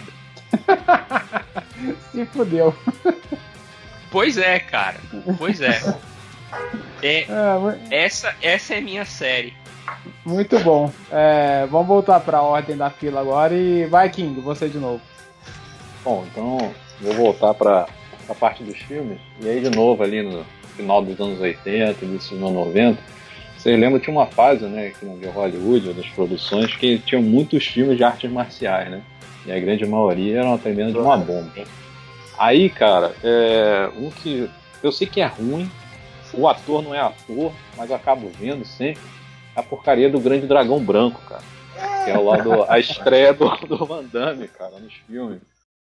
Se fudeu. Pois é, cara. Pois é. É, É, mu- essa, essa é a minha série. muito bom. É, vamos voltar pra ordem da fila agora e vai, King, você de novo. Bom, então vou voltar para a parte dos filmes. E aí, de novo, ali no final dos anos oitenta, início dos anos noventa, vocês lembram, tinha uma fase, né, aqui de Hollywood, das produções, que tinham muitos filmes de artes marciais, né? E a grande maioria eram até menos de uma bomba. Aí, cara, é, um que eu sei que é ruim, o ator não é ator, mas eu acabo vendo sempre a porcaria do Grande Dragão Branco, cara. Que é o lado, a estreia do, do Van Damme, cara, nos filmes.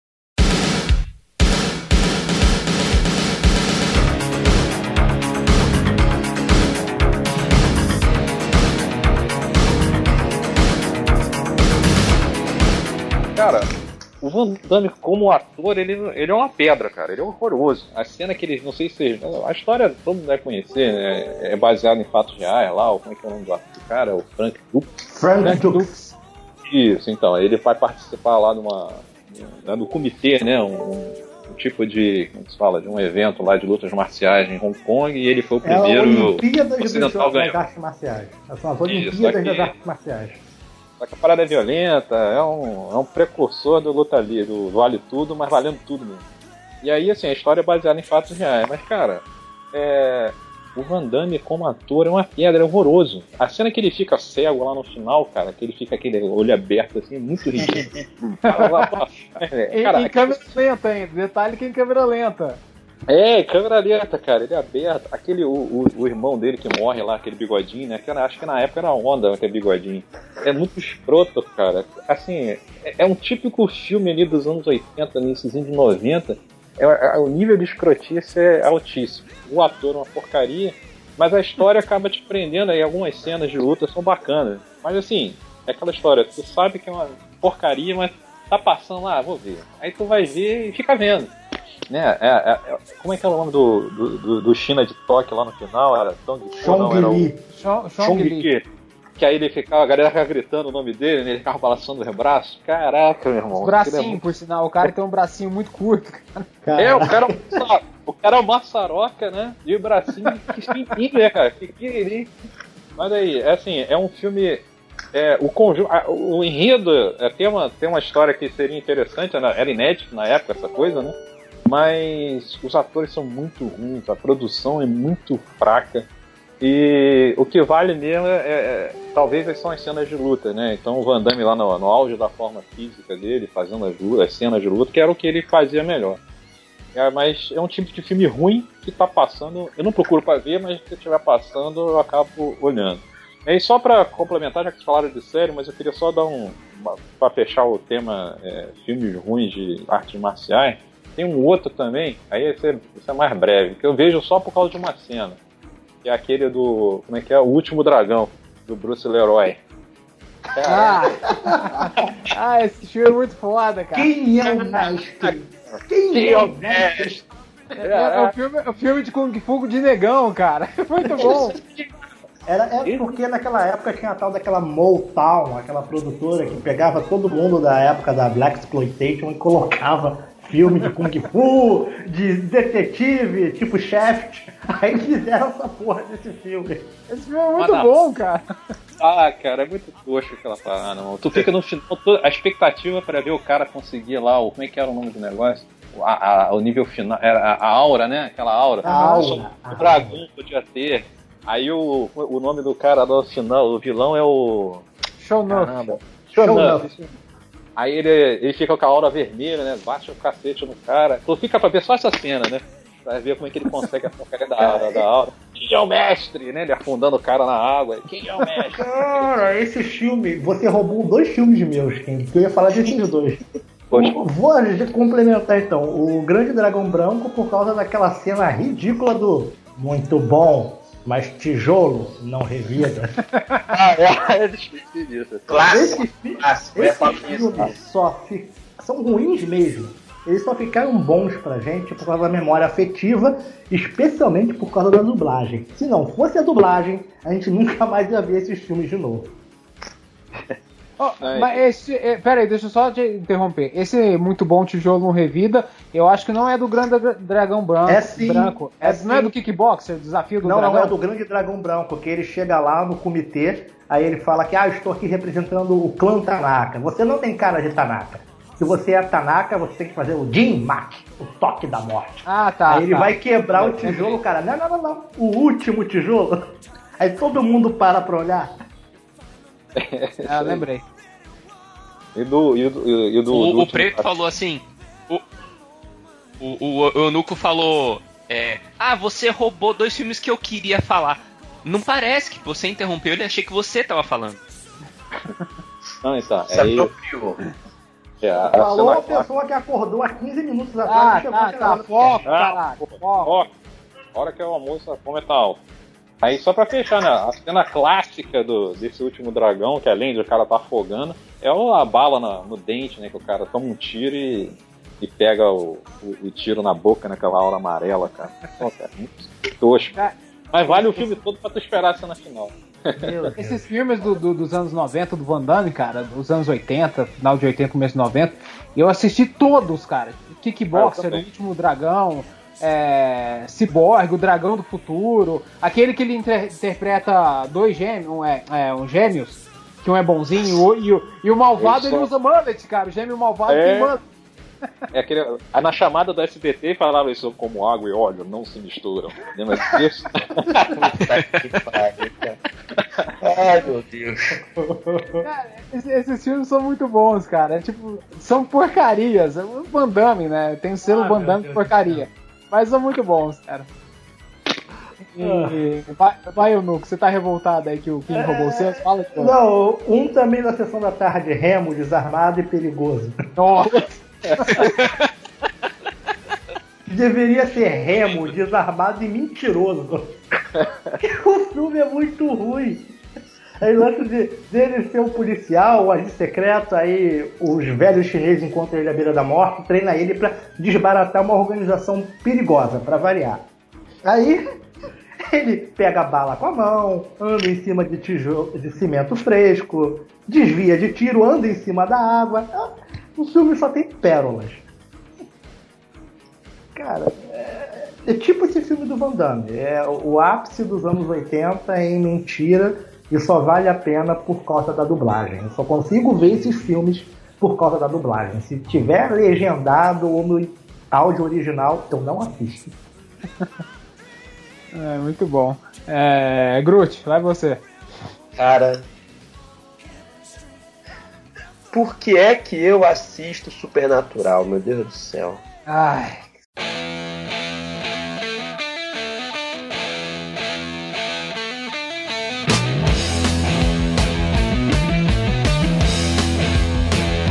Cara, o Van Damme como ator, ele, ele é uma pedra, cara. Ele é horroroso. A cena que ele, não sei se... A história todo mundo deve conhecer, né? É baseada em fatos reais lá. Como é que é o nome do ator? Cara, o Frank Dux. Frank Dux. Isso, então. Ele vai participar lá numa... do comitê, né? Um, um tipo de... Como se fala? De um evento lá de lutas marciais em Hong Kong. E ele foi o É a primeiro Olimpíadas dos ocidental das ganhou. artes marciais. São as Isso, Olimpíadas aqui- das artes marciais. Só que a parada é violenta, é um, é um precursor do luta livre, do vale tudo, mas valendo tudo mesmo. E aí, assim, a história é baseada em fatos reais. Mas, cara, é... o Van Damme como ator é uma pedra, é horroroso. A cena que ele fica cego lá no final, cara, que ele fica aquele olho aberto, assim, é muito ridículo. Em, cara, em câmera lenta ainda. Detalhe que em câmera lenta. é, câmera lenta, cara, ele é aberto. Aquele, o, o, o irmão dele que morre lá, aquele bigodinho, né? Que era, acho que na época era onda, aquele bigodinho. É muito escroto, cara. Assim, é, é um típico filme ali dos anos oitenta, iníciozinho de noventa. É, é, o nível de escrotice é altíssimo. O ator é uma porcaria, mas a história acaba te prendendo aí. Algumas cenas de luta são bacanas. Mas assim, é aquela história, tu sabe que é uma porcaria, mas tá passando lá, ah, vou ver. Aí tu vai ver e fica vendo. Né? É, é, é, como é que é o nome do, do, do, do China de Tóquio lá no final? Era Tong Chong, não, era o Chong-Li. Chong, Chong Chong Li. Li. Que aí ele ficava, a galera ficava gritando o nome dele, né? Ele ficava balançando os braços. Caraca, meu irmão. Os bracinhos, aquilo é muito- por sinal. O cara tem um bracinho muito curto. Cara. É, o cara, é um maçaroca, o cara é um maçaroca, né? E o bracinho pequenininho, né, cara? Pequenininho. Mas aí, é assim, é um filme... É, o conjunto, a- o enredo é, tem, uma, tem uma história que seria interessante, né? Era inédito na época essa coisa, né? Mas os atores são muito ruins, a produção é muito fraca. E o que vale mesmo é, é, é talvez são as cenas de luta, né? Então o Van Damme lá no, no auge da forma física dele, fazendo as, lutas, as cenas de luta, que era o que ele fazia melhor. É, mas é um tipo de filme ruim que tá passando. Eu não procuro pra ver, mas se estiver passando eu acabo olhando. E só pra complementar, já que vocês falaram de série, mas eu queria só dar um... pra fechar o tema é, filmes ruins de artes marciais. Tem um outro também, aí esse é, esse é mais breve, que eu vejo só por causa de uma cena. que é aquele do... Como é que é? O Último Dragão, do Bruce Leroy. Ah. ah, esse filme é muito foda, cara. Quem é o mestre? Quem é o mestre? É, é, o filme, é o filme de Kung Fu de negão, cara. Muito bom. Era, é porque naquela época tinha a tal daquela Motown, aquela produtora que pegava todo mundo da época da Black Exploitation e colocava filme de Kung Fu, de detetive, tipo Shaft. Aí fizeram essa porra desse filme. Esse filme é muito bom, cara. Ah, cara, é muito tosco aquela parada, mano. Tu fica no final, a expectativa pra ver o cara conseguir lá, o, como é que era o nome do negócio? A, a, o nível final, era a, a aura, né? Aquela aura. A aura. O dragão podia ter. Aí o, o nome do cara do final, o vilão é o... Shonuff. Shonuff. Aí ele, ele fica com a aura vermelha, né? Bate o cacete no cara. Tu fica pra ver só essa cena, né? Pra ver como é que ele consegue a porcaria da aura, da aura. Quem é o mestre, né? Ele afundando o cara na água. Quem é o mestre? Cara, esse filme... Você roubou dois filmes meus, Ken, porque eu ia falar desses dois. Poxa. Vou complementar então. O Grande Dragão Branco por causa daquela cena ridícula do muito bom, mas tijolo não revida. Ah, é, eu esqueci disso. Clássico. Esse, Clássico. esse filme só fi, são ruins mesmo. Eles só ficaram bons pra gente por causa da memória afetiva, especialmente por causa da dublagem. Se não fosse a dublagem, a gente nunca mais ia ver esses filmes de novo. Oh, mas esse. É, pera aí, deixa eu só te interromper. Esse Muito Bom Tijolo Não Revida, eu acho que não é do Grande Dragão Branco. É sim. Branco. É é, sim. Não é do Kickboxer, o desafio do não, dragão? Não, é do Grande Dragão Branco, que ele chega lá no comitê, aí ele fala que, ah, eu estou aqui representando o clã Tanaka. Você não tem cara de Tanaka. Se você é Tanaka, você tem que fazer o Jin Mak, o toque da morte. Ah, tá. Aí ele tá. vai quebrar o tijolo, cara. Não, não, não, não. O último tijolo. Aí todo mundo para pra olhar. Ah, lembrei. E do. E do, e do, o, do o Preto falou assim. O, o, o, o Eunuco falou. É, ah, você roubou dois filmes que eu queria falar. Não parece que você interrompeu ele, achei que você tava falando. Não, então. Se Aí, apropriou. é, a, Falou a a cena pessoa que acordou há quinze minutos atrás Ah, e chegou tá, até tá. lá. Foco, Ah, caralho. pô, Foco. ó, a hora que o almoço, a fome é tal. Aí só pra fechar, né? A cena clássica do, desse último dragão, que além de o cara tá afogando, é a bala na, no dente, né? Que o cara toma um tiro e, e pega o, o, o tiro na boca, naquela aura amarela, cara. Pô, cara, muito tosco. Mas vale o filme todo pra tu esperar a cena final. Esses filmes do, do, dos anos noventa, do Van Damme, cara, dos anos oitenta, final de oitenta, começo de noventa, eu assisti todos, cara. Kickboxer, Ah, O Último Dragão, é, Cyborg, O Dragão do Futuro, aquele que ele inter- interpreta dois gêmeos, um, é, é, um gêmeos, que um é bonzinho e o, e o, e o malvado ele, Ele só- usa mullet, cara, o gêmeo malvado É. tem mullet. É aquele, aí na chamada do S B T falava isso como água e óleo não se misturam. Lembra disso? Puta que pariu, cara. Ai, meu Deus. Cara, esses, esses filmes são muito bons, cara. É, tipo, são porcarias. É um Van Damme, né? Tem o selo Ah, Van meu Damme Deus porcaria. Mas são muito bons, cara. E, vai, vai, Eunuco, você tá revoltado aí que o King roubou o seu? Fala de novo. Não, um também na sessão da tarde, Remo, desarmado e perigoso. Nossa. Deveria ser Remo, desarmado e mentiroso. O filme é muito ruim. Aí o lance de, dele ser um policial, um agente secreto, aí os velhos chineses encontram ele à beira da morte, treina ele pra desbaratar uma organização perigosa, pra variar. Aí ele pega a bala com a mão, anda em cima de tijolo, de cimento fresco, desvia de tiro, anda em cima da água. O filme só tem pérolas. Cara, é, é tipo esse filme do Van Damme. É o ápice dos anos oitenta em mentira e só vale a pena por causa da dublagem. Eu só consigo ver esses filmes por causa da dublagem. Se tiver legendado ou no áudio original, eu não assisto. É, muito bom. É, Groot, vai você. Cara, por que é que eu assisto Supernatural, meu Deus do céu? Ai.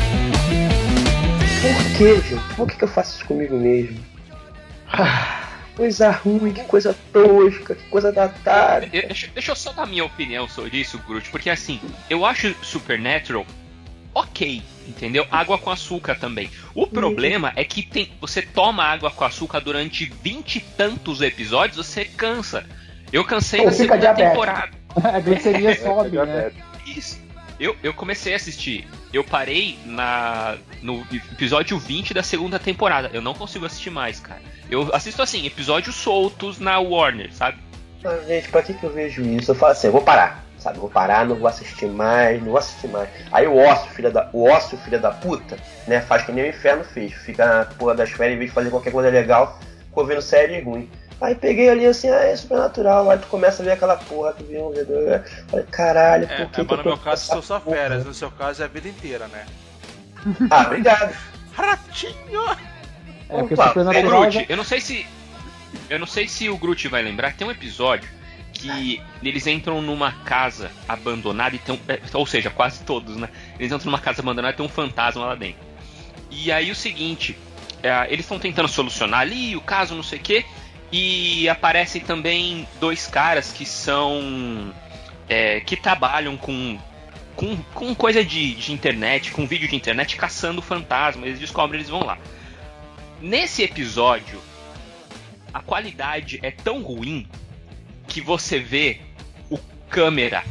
Por que, gente? Por que, que eu faço isso comigo mesmo? coisa ruim, que coisa tosca, que coisa datada. Deixa, deixa eu só dar minha opinião sobre isso, Groot, porque assim, eu acho Supernatural ok, entendeu? Água com açúcar também. O problema é que tem, você toma água com açúcar durante vinte e tantos episódios, você cansa. Eu cansei na segunda temporada. A glicemia sobe, né? Isso. Eu, eu comecei a assistir. Eu parei na, no episódio vinte da segunda temporada. Eu não consigo assistir mais, cara. Eu assisto assim, episódios soltos na Warner, sabe? Mas, gente, pra que, que eu vejo isso? Eu falo assim, eu vou parar, sabe? Eu vou parar, não vou assistir mais, não vou assistir mais. Aí o ócio, filha da, o ócio, filha da puta, né? Faz que nem o inferno fez. Fica na porra das férias, em vez de fazer qualquer coisa legal, ficou vendo série ruim. Aí peguei ali assim, ah, é Supernatural. Aí tu começa a ver aquela porra, tu vê um ver. Falei, caralho, por É, que é, que mas eu no tô meu caso são só porra? férias, no seu caso é a vida inteira, né? Ah, obrigado. Ratinho! É, porque Opa, Ô, Supernatural... Groot, eu não sei se. Eu não sei se o Groot vai lembrar, tem um episódio que eles entram numa casa abandonada e tem um, é, ou seja, quase todos, né? Eles entram numa casa abandonada e tem um fantasma lá dentro. E aí o seguinte, é, eles estão tentando solucionar ali o caso, não sei o quê. E aparecem também dois caras que são. É, que trabalham com, com, com coisa de, de internet, com vídeo de internet, caçando fantasma. Eles descobrem, eles vão lá. Nesse episódio, a qualidade é tão ruim que você vê o câmera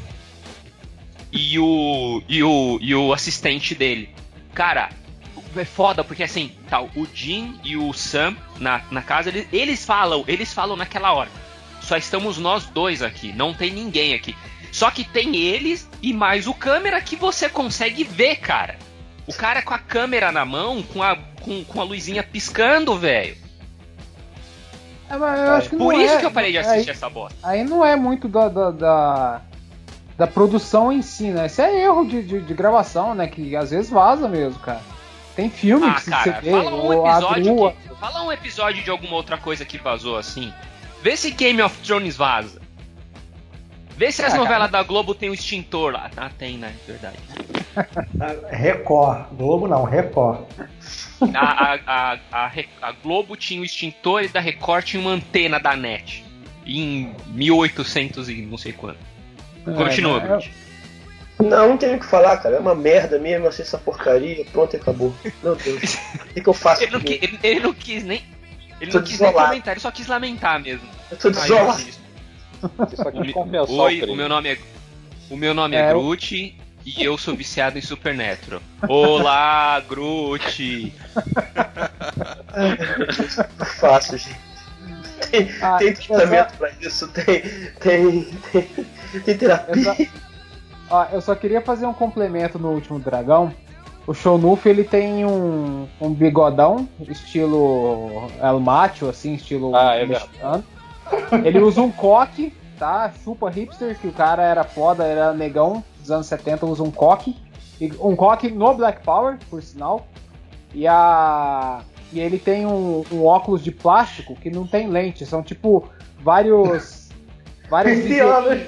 e o, e o, e o assistente dele. Cara, é foda, porque assim, tá, o Jim e o Sam na, na casa, eles, eles falam, eles falam naquela hora. Só estamos nós dois aqui, não tem ninguém aqui. Só que tem eles e mais o câmera que você consegue ver, cara. O cara com a câmera na mão, com a, com, com a luzinha piscando, velho. É, mas eu acho que Por não isso é, que eu parei de assistir aí, essa bosta. Aí não é muito da, da, da, da produção em si, né? Isso é erro de, de, de gravação, né? Que às vezes vaza mesmo, cara. Tem filme Ah, que cara, você vê, fala um ou a episódio grua. que, fala um episódio de alguma outra coisa que vazou assim. Vê se Game of Thrones vaza. Vê se as Ah, novelas cara. da Globo tem o extintor lá. Ah, tem, né? Verdade. Record. Globo não, Record. A, a, a, a, Re- a Globo tinha o extintor e da Record tinha uma antena da NET. Em mil e oitocentos e não sei quanto. Continua, É, Groot. Não, não tenho o que falar, cara. É uma merda mesmo, assim, essa porcaria. Pronto, e acabou. Meu Deus. O que, que eu faço? Ele não, qui- ele, ele não quis nem. Ele Tô não quis nem desolado. comentar, ele só quis lamentar mesmo. Eu tô Aí eu desolado. assisto. Você só quer compensar Oi, o crime. o meu nome é. O meu nome é, É, eu- Groot e eu sou viciado em Supernatural. Olá, Groot! Fácil, gente. Tem, Ah, tem eu tratamento pra isso, tem, tem, tem, tem terapia. Eu só, ó, eu só queria fazer um complemento no Último Dragão. O Shonuff, ele tem um, um bigodão, estilo El Macho, assim, estilo Ah, é mexicano. Ele usa um coque, tá? Chupa hipster, que o cara era foda, era negão dos anos setenta, usa um coque. E um coque no Black Power, por sinal. E a... E ele tem um, um óculos de plástico que não tem lente, são tipo vários... vários Piadas.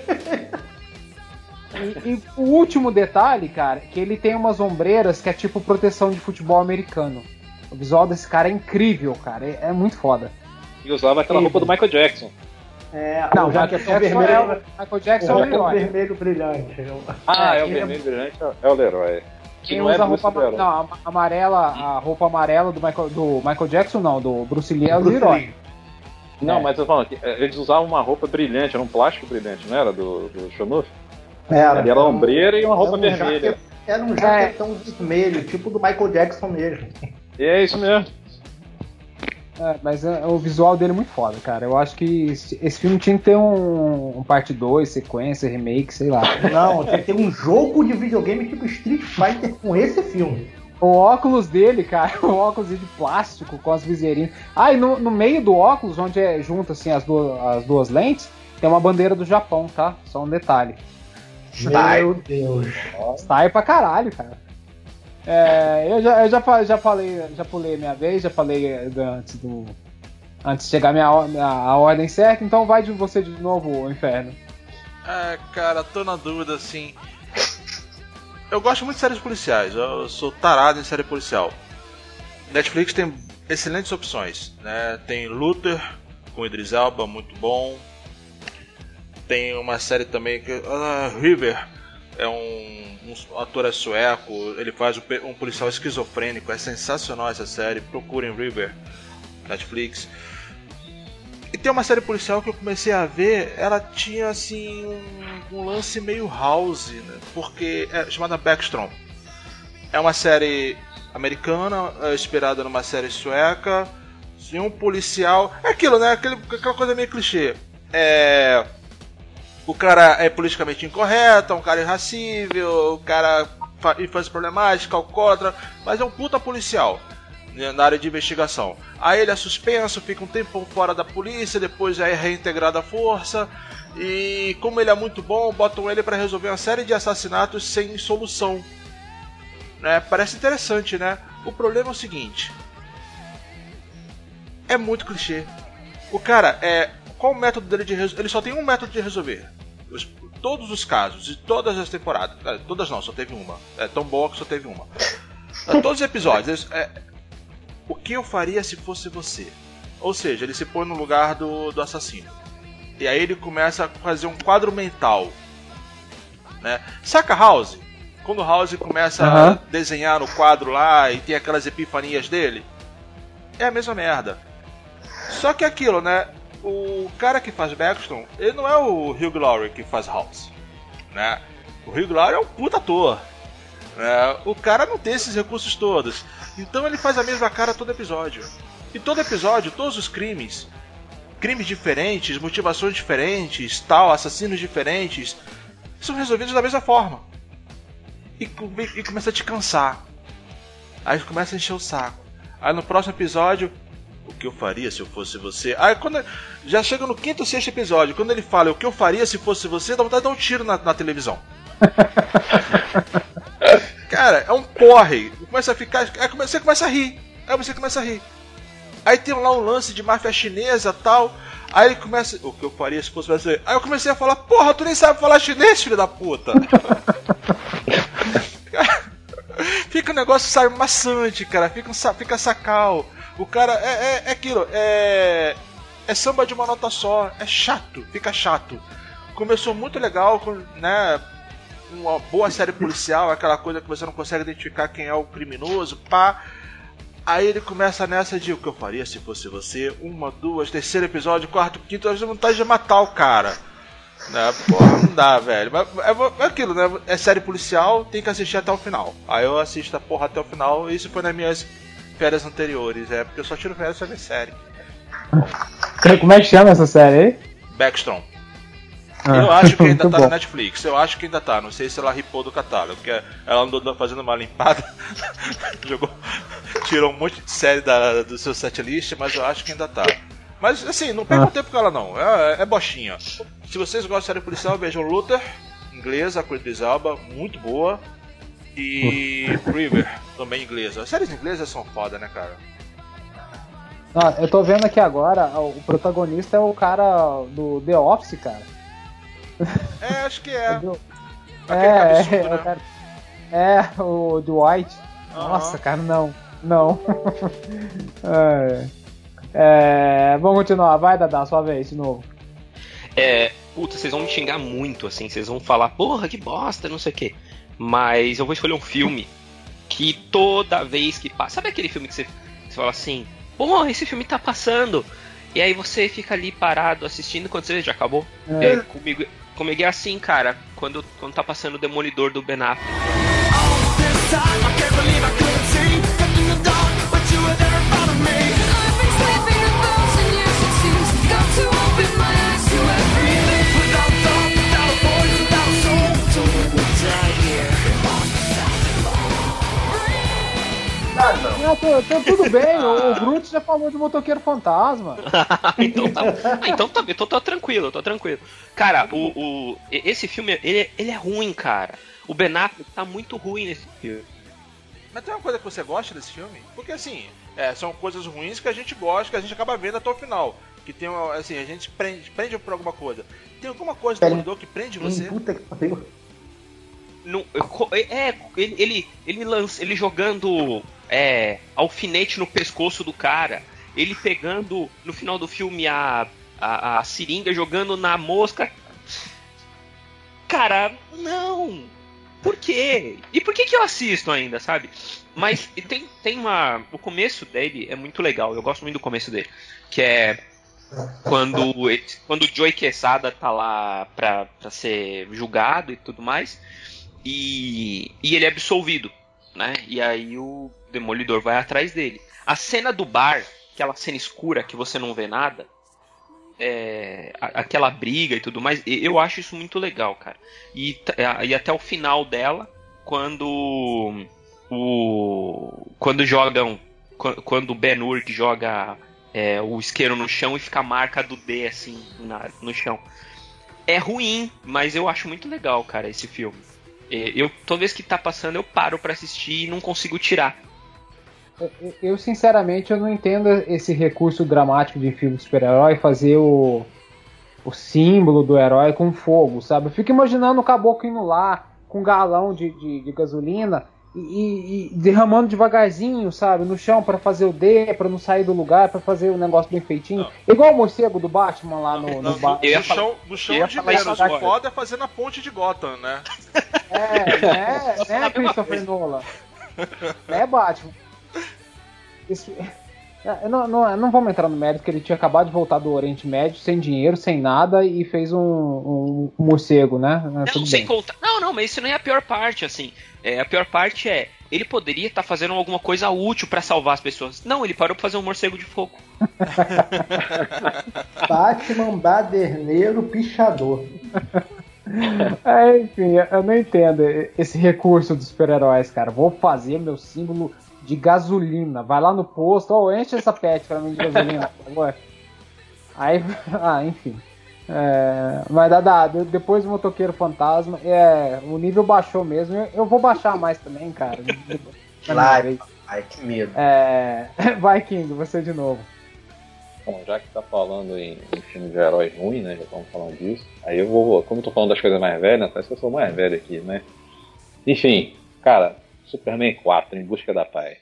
e, e o último detalhe, cara, que ele tem umas ombreiras que é tipo proteção de futebol americano. O visual desse cara é incrível, cara, é, é muito foda. E usava aquela roupa do Michael Jackson. É, Não, o jaquetão Jackson vermelho. é o- Michael Jackson é o o jaquetão Leroy. vermelho brilhante. Ah, é, É, o quem vermelho brilhante, é o Leroy. Que Quem não é usa a Bruce roupa Leroy. não, a amarela, a roupa amarela do Michael, do Michael Jackson não, do Bruce Lee é o Bruce Leroy. Lee. Não, É. mas eu tô falando que eh, eles usavam uma roupa brilhante, era um plástico brilhante, não era? Do, do Shonuff? Era, Era ombreira e uma roupa era um vermelha. jaque- Era um jaquetão vermelho, tipo do Michael Jackson mesmo. E é isso mesmo. É, mas é, o visual dele é muito foda, cara. Eu acho que esse, esse filme tinha que ter um, um parte dois, sequência, remake, sei lá. Não, tem que ter um jogo de videogame tipo Street Fighter com esse filme. O óculos dele, cara, o óculos de plástico com as viseirinhas. Ah, e no, no meio do óculos, onde é junto assim as duas, as duas lentes, tem uma bandeira do Japão, tá? Só um detalhe. Meu Deus. Style pra caralho, cara. É, eu já, eu já, fa- já falei, já pulei a minha vez, já falei antes do. Antes de chegar a minha, or- minha- a ordem certa, então vai de você de novo, o inferno. É, cara, tô na dúvida assim. Eu gosto muito de séries policiais, eu sou tarado em série policial. Netflix tem excelentes opções, né? Tem Luther, com Idris Elba, muito bom. Tem uma série também que uh, River, é um, um ator é sueco, ele faz um, um policial esquizofrênico, é sensacional essa série, procurem River, Netflix. E tem uma série policial que eu comecei a ver, ela tinha assim um, um lance meio House, né? Porque é chamada Backstrom. É uma série americana, é inspirada numa série sueca, e um policial, é aquilo, né? Aquele, aquela coisa meio clichê. É... O cara é politicamente incorreto, é um cara irracível, o cara faz problemática, alcoólatra, mas é um puta policial, né, na área de investigação. Aí ele é suspenso, fica um tempo fora da polícia, depois é reintegrado à força, e como ele é muito bom, botam ele para resolver uma série de assassinatos sem solução. Né? Parece interessante, né? O problema é o seguinte: é muito clichê. O cara é... Qual o método dele de resolver? Ele só tem um método de resolver os, todos os casos e todas as temporadas. É, todas não, só teve uma. É tão boa que só teve uma. É, todos os episódios. É, o que eu faria se fosse você? Ou seja, ele se põe no lugar do, do assassino. E aí ele começa a fazer um quadro mental. Né? Saca House? Quando House começa uhum. a desenhar no quadro lá e tem aquelas epifanias dele. É a mesma merda. Só que aquilo, né? O cara que faz Backstrom, ele não é o Hugh Laurie que faz House, né? O Hugh Laurie é um puta ator, né? O cara não tem esses recursos todos, então ele faz a mesma cara todo episódio. E todo episódio, todos os crimes, crimes diferentes, motivações diferentes, tal, assassinos diferentes, são resolvidos da mesma forma. E, e começa a te cansar. Aí começa a encher o saco. Aí no próximo episódio, o que eu faria se eu fosse você? Aí quando já chega no quinto ou sexto episódio, quando ele fala o que eu faria se fosse você, dá vontade de dar um tiro na, na televisão. Cara, é um porre. Começa a ficar, aí você começa a rir. Aí você começa a rir. Aí tem lá um lance de máfia chinesa e tal. Aí ele começa, o que eu faria se fosse você? Aí eu comecei a falar, porra, tu nem sabe falar chinês, filho da puta. Fica um negócio, sabe, maçante, cara. Fica, um, fica sacal. O cara é, é, é aquilo, é, é samba de uma nota só, é chato, fica chato. Começou muito legal, com, né, uma boa série policial, aquela coisa que você não consegue identificar quem é o criminoso, pá. Aí ele começa nessa de o que eu faria se fosse você, uma, duas, terceiro episódio, quarto, quinto, às vezes vontade de matar o cara. Né, porra, não dá, velho. Mas é, é aquilo, né, é série policial, tem que assistir até o final. Aí eu assisto a porra até o final, e isso foi nas minhas férias anteriores, é porque eu só tiro férias pra ver série. Como é que chama essa série aí? Backstrom. Ah, eu acho que ainda tá bom. na Netflix, eu acho que ainda tá, não sei se ela ripou do catálogo, porque ela andou fazendo uma limpada, jogou, tirou um monte de série da, do seu setlist, mas eu acho que ainda tá. Mas assim, não perca ah. tempo com ela não, é, é bochinha. Se vocês gostam de série policial, vejam Luther, inglesa, com Idris Elba, muito boa. E River, também inglesa. As séries inglesas são foda, né, cara? Ah, eu tô vendo aqui agora, o protagonista é o cara do The Office, cara. É, acho que é. Do... Aquele é, cabeçudo, é, né? o cara... é, o Dwight. Uhum. Nossa, cara, não. Não. é. É, vamos continuar, vai, Dadá, sua vez de novo. É, puta, vocês vão me xingar muito, assim, vocês vão falar, porra, que bosta, não sei o quê. Mas eu vou escolher um filme que toda vez que passa... Sabe aquele filme que você, você fala assim, porra, esse filme tá passando, e aí você fica ali parado assistindo quando você vê, já acabou? É. É, comigo, comigo é assim, cara, quando, quando tá passando o Demolidor do Ben Affleck. Ah, não. Tô, tô, tudo bem, o, o Groot já falou de motoqueiro fantasma. então tá, ah, então tá, eu tô, tô tranquilo, tô tranquilo. Cara, o, o, esse filme, ele, ele é ruim, cara. O Ben Affleck tá muito ruim nesse filme. Mas tem uma coisa que você gosta desse filme? Porque assim, é, são coisas ruins que a gente gosta, que a gente acaba vendo até o final. Que tem uma, assim, a gente prende, prende por alguma coisa. Tem alguma coisa do Demolidor que prende você? Puta que pariu. Não, é, ele, ele, ele, lança, ele jogando é, alfinete no pescoço do cara. ele pegando no final do filme a, a, a seringa, jogando na mosca. Cara, não! Por quê? E por que que eu assisto ainda, sabe? Mas tem, tem uma... O começo dele é muito legal, eu gosto muito do começo dele. Que é quando, quando o Joey Quesada tá lá pra, pra ser julgado e tudo mais. E, e ele é absolvido, né? E aí o Demolidor vai atrás dele. A cena do bar, aquela cena escura que você não vê nada... É, aquela briga e tudo mais, eu acho isso muito legal, cara. E, e até o final dela, quando o quando jogam, quando o Ben Urg joga é, o isqueiro no chão e fica a marca do D assim na, no chão. É ruim, mas eu acho muito legal, cara, esse filme. Eu toda vez que tá passando eu paro pra assistir e não consigo tirar. Eu, sinceramente, eu não entendo esse recurso dramático de filme de super-herói, fazer o, o símbolo do herói com fogo, sabe? Eu fico imaginando o caboclo indo lá, com um galão de, de, de gasolina, e, e derramando devagarzinho, sabe? No chão para fazer o D, para não sair do lugar, para fazer o negócio bem feitinho. Não. Igual o morcego do Batman lá no... Não, no, no, ba- no, no chão, no chão de menos, o foda é fazer na ponte de Gotham, né? É, né, né, Christopher Nolan? É, Batman. Isso, não, não, não vamos entrar no mérito que ele tinha acabado de voltar do Oriente Médio sem dinheiro, sem nada e fez um, um, um morcego, né? Não, Tudo sem bem. contar. Não, não, mas isso não é a pior parte, assim. É, a pior parte é ele poderia estar tá fazendo alguma coisa útil pra salvar as pessoas. Não, ele parou pra fazer um morcego de fogo. Batman Baderneiro Pichador. É, enfim, eu não entendo esse recurso dos super-heróis, cara. Vou fazer meu símbolo de gasolina. Vai lá no posto, oh, enche essa pet pra mim de gasolina, por favor. Aí, ah, enfim. É, mas dá, dá, depois do Motoqueiro Fantasma, é, o nível baixou mesmo. Eu, eu vou baixar mais também, cara. Vai, ai, que medo. É, vai, King, você de novo. Bom, já que tá falando em, em filme de heróis ruim, né? Já estamos falando disso. Aí eu vou, como eu tô falando das coisas mais velhas, parece que eu sou mais velho aqui, né? Enfim, cara, Superman quatro, Em Busca da Paz.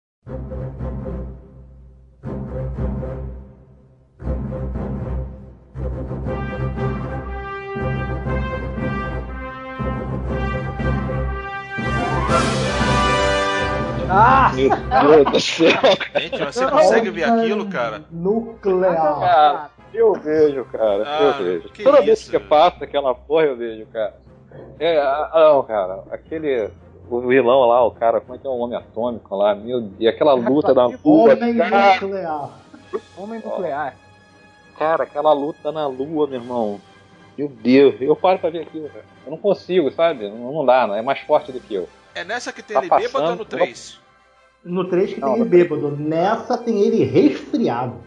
Ah! Meu Deus do céu! Gente, você consegue ver aquilo, cara? Nuclear. Cara, eu vejo, cara, Ah, eu vejo. que Toda vez isso, que velho. passa aquela porra, eu vejo, cara. É, ah, não, cara, aquele. O vilão lá, o cara, como é que é o homem atômico lá, meu Deus, e aquela luta da lua, Homem cara, nuclear. Homem nuclear. cara, aquela luta na lua, meu irmão. Meu Deus, eu paro pra ver aquilo, cara. Eu não consigo, sabe? Não, não dá, não. É mais forte do que eu. É nessa que tem Tá ele bêbado ou passando, no três? No três que Não, tem ele no bêbado. Nessa tem ele resfriado.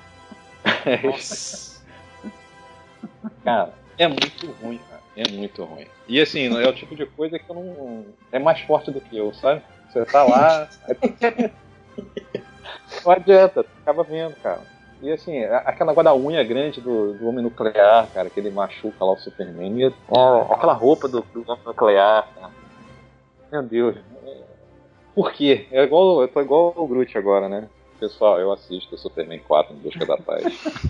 Nossa. Cara, é muito ruim, cara. É muito ruim. E assim, é o tipo de coisa que eu não. É mais forte do que eu, sabe? Você tá lá. Não adianta, tu acaba vendo, cara. E assim, aquela negócio da unha grande do, do homem nuclear, cara, que ele machuca lá o Superman. E, ó, aquela roupa do, do homem nuclear, cara. Meu Deus. Por quê? É igual, eu tô igual o Groot agora, né? Pessoal, eu assisto o Superman quatro, Em Busca da Paz.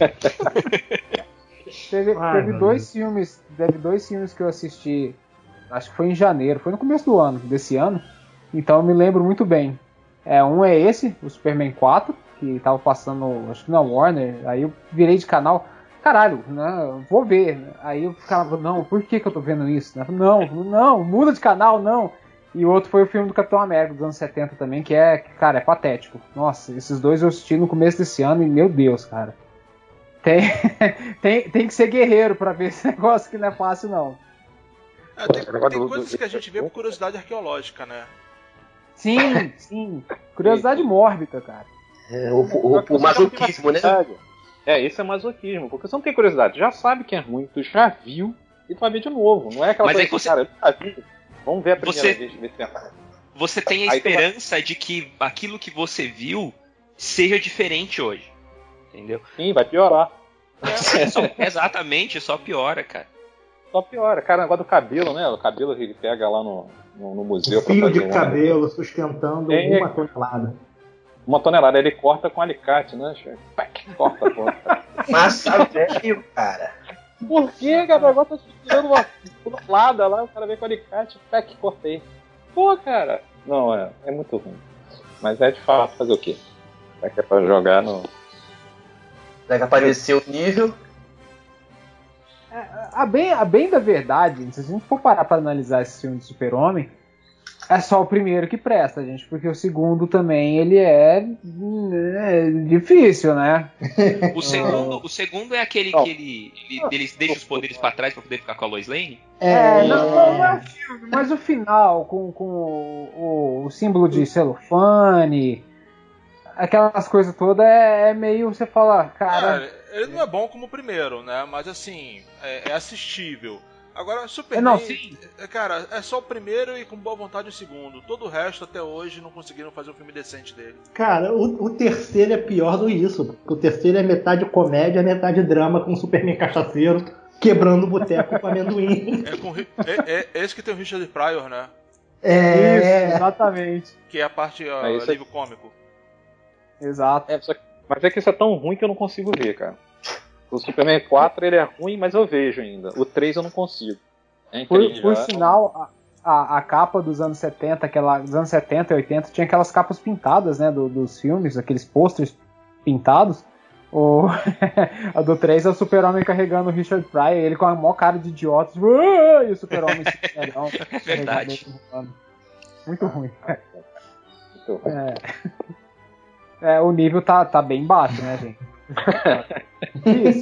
Teve, Ai, teve meu dois filmes, teve dois filmes que eu assisti, acho que foi em janeiro, foi no começo do ano, desse ano, então eu me lembro muito bem. É, um é esse, o Superman quatro, que tava passando, acho que na Warner, aí eu virei de canal, caralho, né, vou ver. Aí eu ficava, não, por que que eu tô vendo isso? Não, não, muda de canal, não. E o outro foi o filme do Capitão América dos anos setenta também, que é, cara, é patético. Nossa, esses dois eu assisti no começo desse ano e, meu Deus, cara. Tem, tem, tem que ser guerreiro pra ver esse negócio que não é fácil, não. É, tem, tem coisas que a gente vê por curiosidade arqueológica, né? Sim, sim. Curiosidade mórbida, cara. É, o, o, o masoquismo, né? É, esse é masoquismo, porque você não tem curiosidade, já sabe que é ruim, tu já viu e tu vai ver de novo. Não é aquela Mas coisa aí que, você- cara, eu já vi. Vamos ver a primeira Você- vez, ver se é. Você tem a Aí tu vai- esperança de que aquilo que você viu seja diferente hoje. Entendeu? Sim, vai piorar. É só- exatamente, só piora, cara. Só piora. Cara, o negócio do cabelo, né? O cabelo que ele pega lá no, no, no museu pra Fio fazer de um- cabelo sustentando É. uma tonelada. uma tonelada. Ele corta com alicate, né, chefe? Pac, corta, corta. Massa velho, cara. Por que, cara? O negócio tá tirando uma tonelada lá, o cara vem com alicate, pac, cortei. Pô, cara. Não, é, é muito ruim. Mas é de fato fazer o quê? É que é pra jogar no... É que apareceu o nível... É, a, bem, a bem da verdade, se a gente for parar pra analisar esse filme de Super-Homem, é só o primeiro que presta, gente, porque o segundo também, ele é, é difícil, né? O segundo, o segundo é aquele que ele, ele, ele deixa os poderes pra trás pra poder ficar com a Lois Lane? É, não, não é o filme, mas o final, com, com o, o, o símbolo de celofane, aquelas coisas todas, é, é meio, você fala, cara... É, ele não é bom como o primeiro, né? Mas assim, é, é assistível. Agora, Superman, não, sim. cara, é só o primeiro e com boa vontade o segundo. Todo o resto, até hoje, não conseguiram fazer um filme decente dele. Cara, o, o terceiro é pior do que isso. Porque o terceiro é metade comédia, metade drama, com o Superman cachaceiro quebrando o boteco com amendoim. É, com, é, é esse que tem o Richard Pryor, né? É, isso, exatamente. Que é a parte, ó, é livro é... cômico. Exato. É, mas é que isso é tão ruim que eu não consigo ver, cara. O Superman quatro ele é ruim, mas eu vejo ainda. O três eu não consigo. É por, incrível. por sinal, a, a, a capa dos anos setenta, aquela, dos anos setenta e oitenta, tinha aquelas capas pintadas, né, do, dos filmes, aqueles posters pintados. O, a do três é o Super-Homem carregando o Richard Pryor, ele com a maior cara de idiota, e o Super-Homem sincerão. É verdade. Muito ruim. Muito ruim. É, é, o nível tá, tá bem baixo, né, gente? Isso.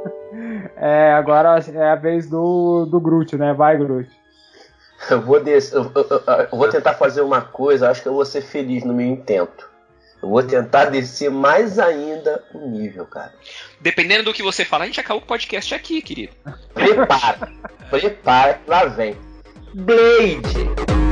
É, agora é a vez do, do Groot, né? Vai, Groot. Eu vou, des... eu, eu, eu, eu vou tentar fazer uma coisa, acho que eu vou ser feliz no meu intento. Eu vou tentar descer mais ainda o nível, cara. Dependendo do que você falar, a gente acaba o podcast aqui, querido. Prepara, prepara, lá vem. Blade!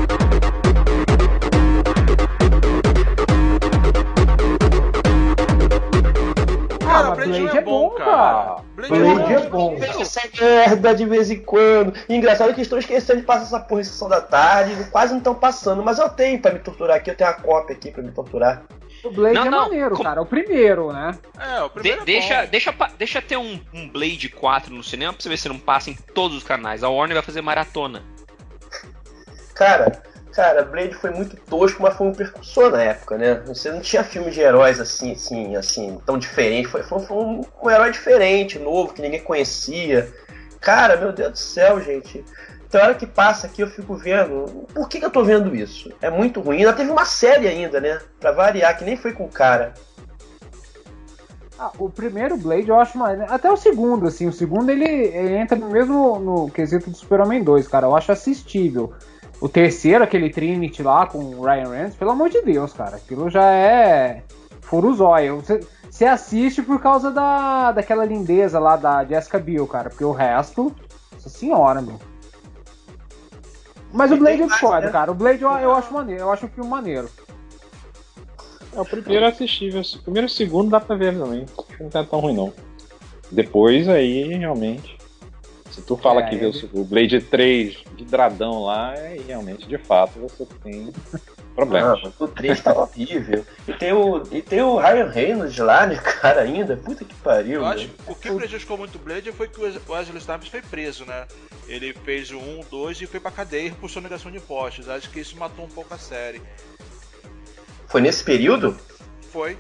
Cara, ah, Blade, Blade é bom, cara. cara. Blade, Blade é bom. Essa merda de vez em quando. E engraçado é que estão esquecendo de passar essa porra em sessão da tarde. Quase não estão passando. Mas eu tenho pra me torturar aqui. Eu tenho a cópia aqui pra me torturar. O Blade não, é não. maneiro, Com... cara. O primeiro, né? É, o primeiro de, é deixa, bom. deixa, deixa ter um, um Blade quatro no cinema pra você ver se não passa em todos os canais. A Warner vai fazer maratona. Cara, cara, Blade foi muito tosco, mas foi um precursor na época, né? Você não tinha filme de heróis assim, assim, assim, tão diferente. Foi, foi, foi um, um herói diferente, novo, que ninguém conhecia. Cara, meu Deus do céu, gente. Então, a hora que passa aqui, eu fico vendo. Por que, que eu tô vendo isso? É muito ruim. Ainda teve uma série ainda, né? Pra variar, que nem foi com o cara. Ah, o primeiro Blade eu acho mais. Até o segundo, assim. O segundo ele, ele entra no mesmo no quesito do Super-Homem dois, cara. Eu acho assistível. O terceiro, aquele Trinity lá com o Ryan Reynolds, pelo amor de Deus, cara. Aquilo já é furuzóia. Você, você assiste por causa da, daquela lindeza lá da Jessica Biel, cara. Porque o resto, nossa senhora, meu. Mas o Blade eu discordo, cara. O Blade eu, eu acho maneiro. Eu acho o filme maneiro. É, o primeiro é assistível. O primeiro e o segundo dá pra ver também. Não tá tão ruim, não. Depois aí, realmente... Se tu fala é, que vê ele... o Blade três vidradão lá, é, realmente, de fato, você tem problemas. Ah, o três tá horrível. E tem, o, e tem o Ryan Reynolds lá, né, cara, ainda. Puta que pariu. Eu acho, o que prejudicou muito o Blade foi que o Wesley Snipes foi preso, né? Ele fez o um, dois e foi pra cadeia por sonegação de impostos. Acho que isso matou um pouco a série. Foi nesse período? Foi.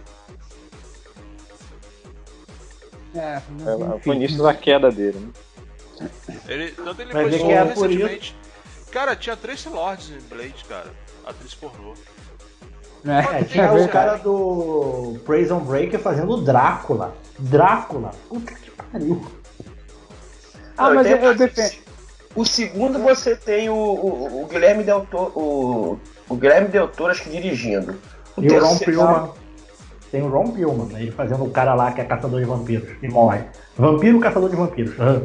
É, é, foi início da queda dele, né? Ele, tanto ele Mas foi é só que é recentemente. Cara, tinha Tracy Lords em Blade, cara. Atriz pornô. É, É, tinha o cara do Prison Breaker fazendo Drácula. Drácula. Puta que pariu. Ah, Não, mas eu, tenho- eu defendo. O segundo você tem o, o, o Guilherme Del Toro, o, o Guilherme Del Toro acho que dirigindo. O E o Ron terceiro- Perlman. Tem o Ron Perlman, né? Ele fazendo o cara lá que é caçador de vampiros e morre. Vampiro caçador de vampiros. Ah.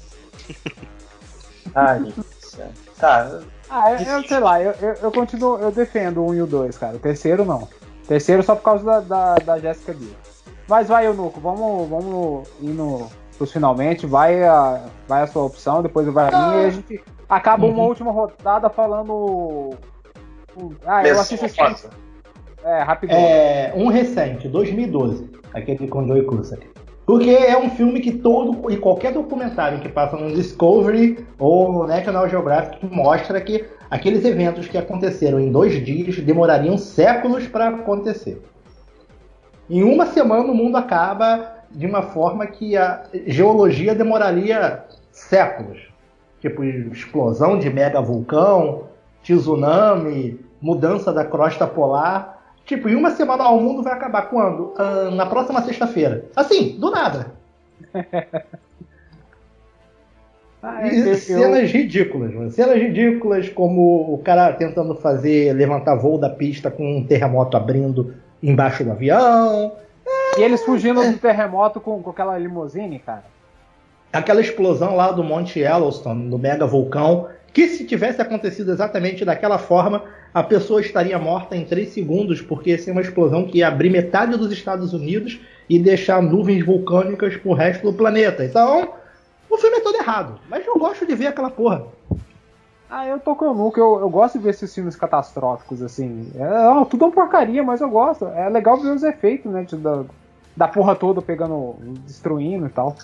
Ai, meu Deus do céu. Tá, Ah, eu, eu sei lá, eu, eu, eu continuo, eu defendo o um e o dois, cara. O terceiro não. O terceiro só por causa da, da, da Jessica Biel. Mas vai, Eunuco, vamos, vamos ir no, pros finalmente. Vai a, vai a sua opção, depois vai a minha e a gente acaba uma Uhum. última rodada falando. Ah, eu assisto esse filme. É, rápido. É, um recente, dois mil e doze, aquele com Joey Cusack. Porque é um filme que todo e qualquer documentário que passa no Discovery ou no National Geographic mostra que aqueles eventos que aconteceram em dois dias demorariam séculos para acontecer. Em uma semana o mundo acaba de uma forma que a geologia demoraria séculos. Tipo, explosão de mega vulcão, tsunami, mudança da crosta polar. Tipo, em uma semana o mundo vai acabar quando? Ah, na próxima sexta-feira. Assim, do nada. Ah, é, E eu- cenas ridículas, mano. Cenas ridículas, como o cara tentando fazer, levantar voo da pista com um terremoto abrindo embaixo do avião. E eles fugindo do terremoto com, com aquela limusine, cara. Aquela explosão lá do Monte Yellowstone, do mega vulcão, que se tivesse acontecido exatamente daquela forma, a pessoa estaria morta em três segundos, porque ia ser uma explosão que ia abrir metade dos Estados Unidos e deixar nuvens vulcânicas pro resto do planeta. Então, o filme é todo errado, mas eu gosto de ver aquela porra. Ah, eu tô com o Nuke, eu, eu gosto de ver esses filmes catastróficos, assim. É, ó, tudo é uma porcaria, mas eu gosto. É legal ver os efeitos, né, de- da, da porra toda pegando, destruindo e tal.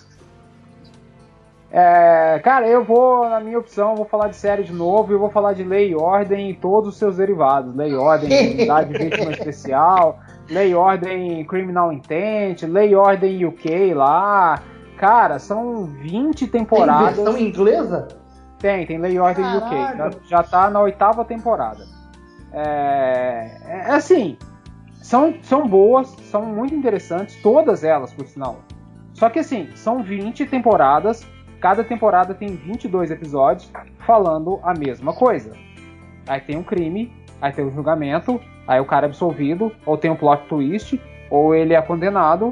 É, cara, eu vou, na minha opção, eu vou falar de série de novo e eu vou falar de Lei e Ordem e todos os seus derivados. Lei e Ordem, Unidade de Vítima Especial, Lei e Ordem Criminal Intent, Lei e Ordem U K lá. Cara, são vinte Tem temporadas. versão inglesa? Tem, tem Lei e Ordem U K. Já, Caralho. já tá na oitava temporada. É, é assim, são, são boas, são muito interessantes, todas elas, por sinal. Só que assim, são vinte temporadas, cada temporada tem vinte e dois episódios falando a mesma coisa. Aí tem um crime, aí tem um julgamento, aí o cara é absolvido, ou tem um plot twist, ou ele é condenado.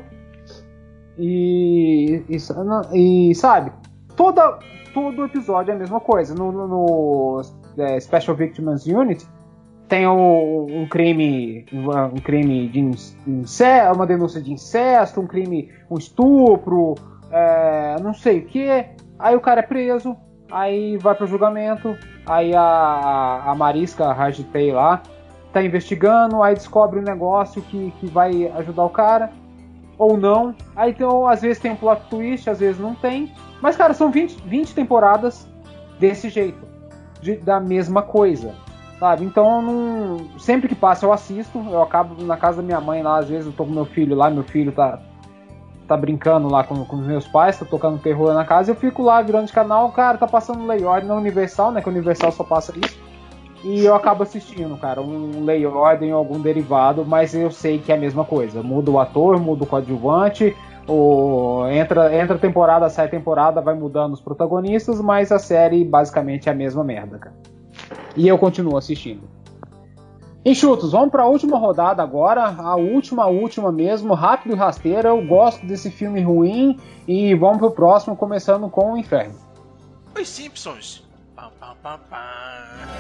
E, e, e sabe, toda, todo episódio é a mesma coisa. No, no, no é, Special Victims Unit tem o, um crime, um crime de incesto, uma denúncia de incesto, um crime, um estupro, é, não sei o que. Aí o cara é preso, aí vai pro julgamento, aí a, a Mariska Hargitay lá tá investigando, aí descobre um negócio que, que vai ajudar o cara. Ou não. Aí então, às vezes tem um plot twist, às vezes não tem. Mas, cara, são vinte, vinte temporadas desse jeito. De, da mesma coisa. Sabe? Então, eu não, sempre que passa eu assisto. Eu acabo na casa da minha mãe lá, às vezes eu tô com meu filho lá, meu filho tá, tá brincando lá com, com os meus pais, tá tocando terror na casa. Eu fico lá virando de canal, cara, tá passando Lei e Ordem na Universal, né? Que a Universal só passa isso. E eu acabo assistindo, cara, um Lei e Ordem ou algum derivado, mas eu sei que é a mesma coisa. Muda o ator, muda o coadjuvante, o... entra, entra temporada, sai temporada, vai mudando os protagonistas, mas a série basicamente é a mesma merda, cara. E eu continuo assistindo. Enxutos, vamos pra última rodada agora, a última, última mesmo, rápido e rasteira. Eu gosto desse filme ruim e vamos pro próximo, começando com o Inferno. Os Simpsons. Pam, pam, pam, pam.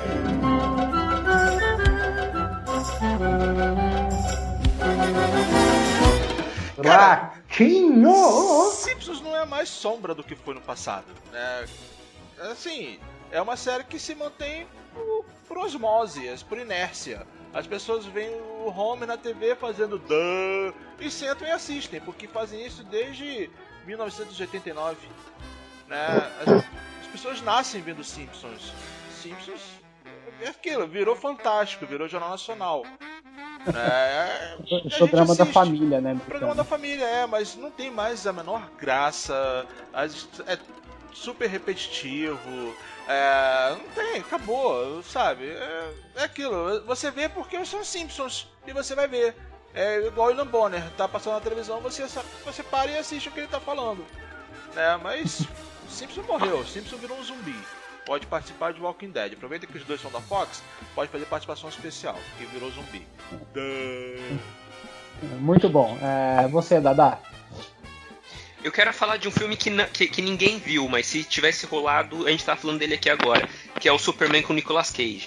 Cara, Ratinho! Simpsons não é mais sombra do que foi no passado, né? Assim, é uma série que se mantém por, por osmose, por inércia. As pessoas veem o Homer na T V fazendo duh e sentam e assistem, porque fazem isso desde mil novecentos e oitenta e nove, né? As, as pessoas nascem vendo Simpsons. Simpsons é aquilo, virou fantástico, virou Jornal Nacional. É, O programa da família, né? O programa da família, é, mas não tem mais a menor graça, as- é super repetitivo, é, não tem, acabou, sabe? É, é aquilo, você vê porque são Simpsons, e você vai ver. É igual o William Bonner, tá passando na televisão, você, sabe- você para e assiste o que ele tá falando. É, mas o Simpson morreu, o Simpson virou um zumbi. Pode participar de Walking Dead. Aproveita que os dois são da Fox, pode fazer participação especial, que virou zumbi. Duh. Muito bom. É, você, Dadá? Eu quero falar de um filme que, na- que, que ninguém viu, mas se tivesse rolado, a gente tá falando dele aqui agora, que é o Superman com o Nicolas Cage.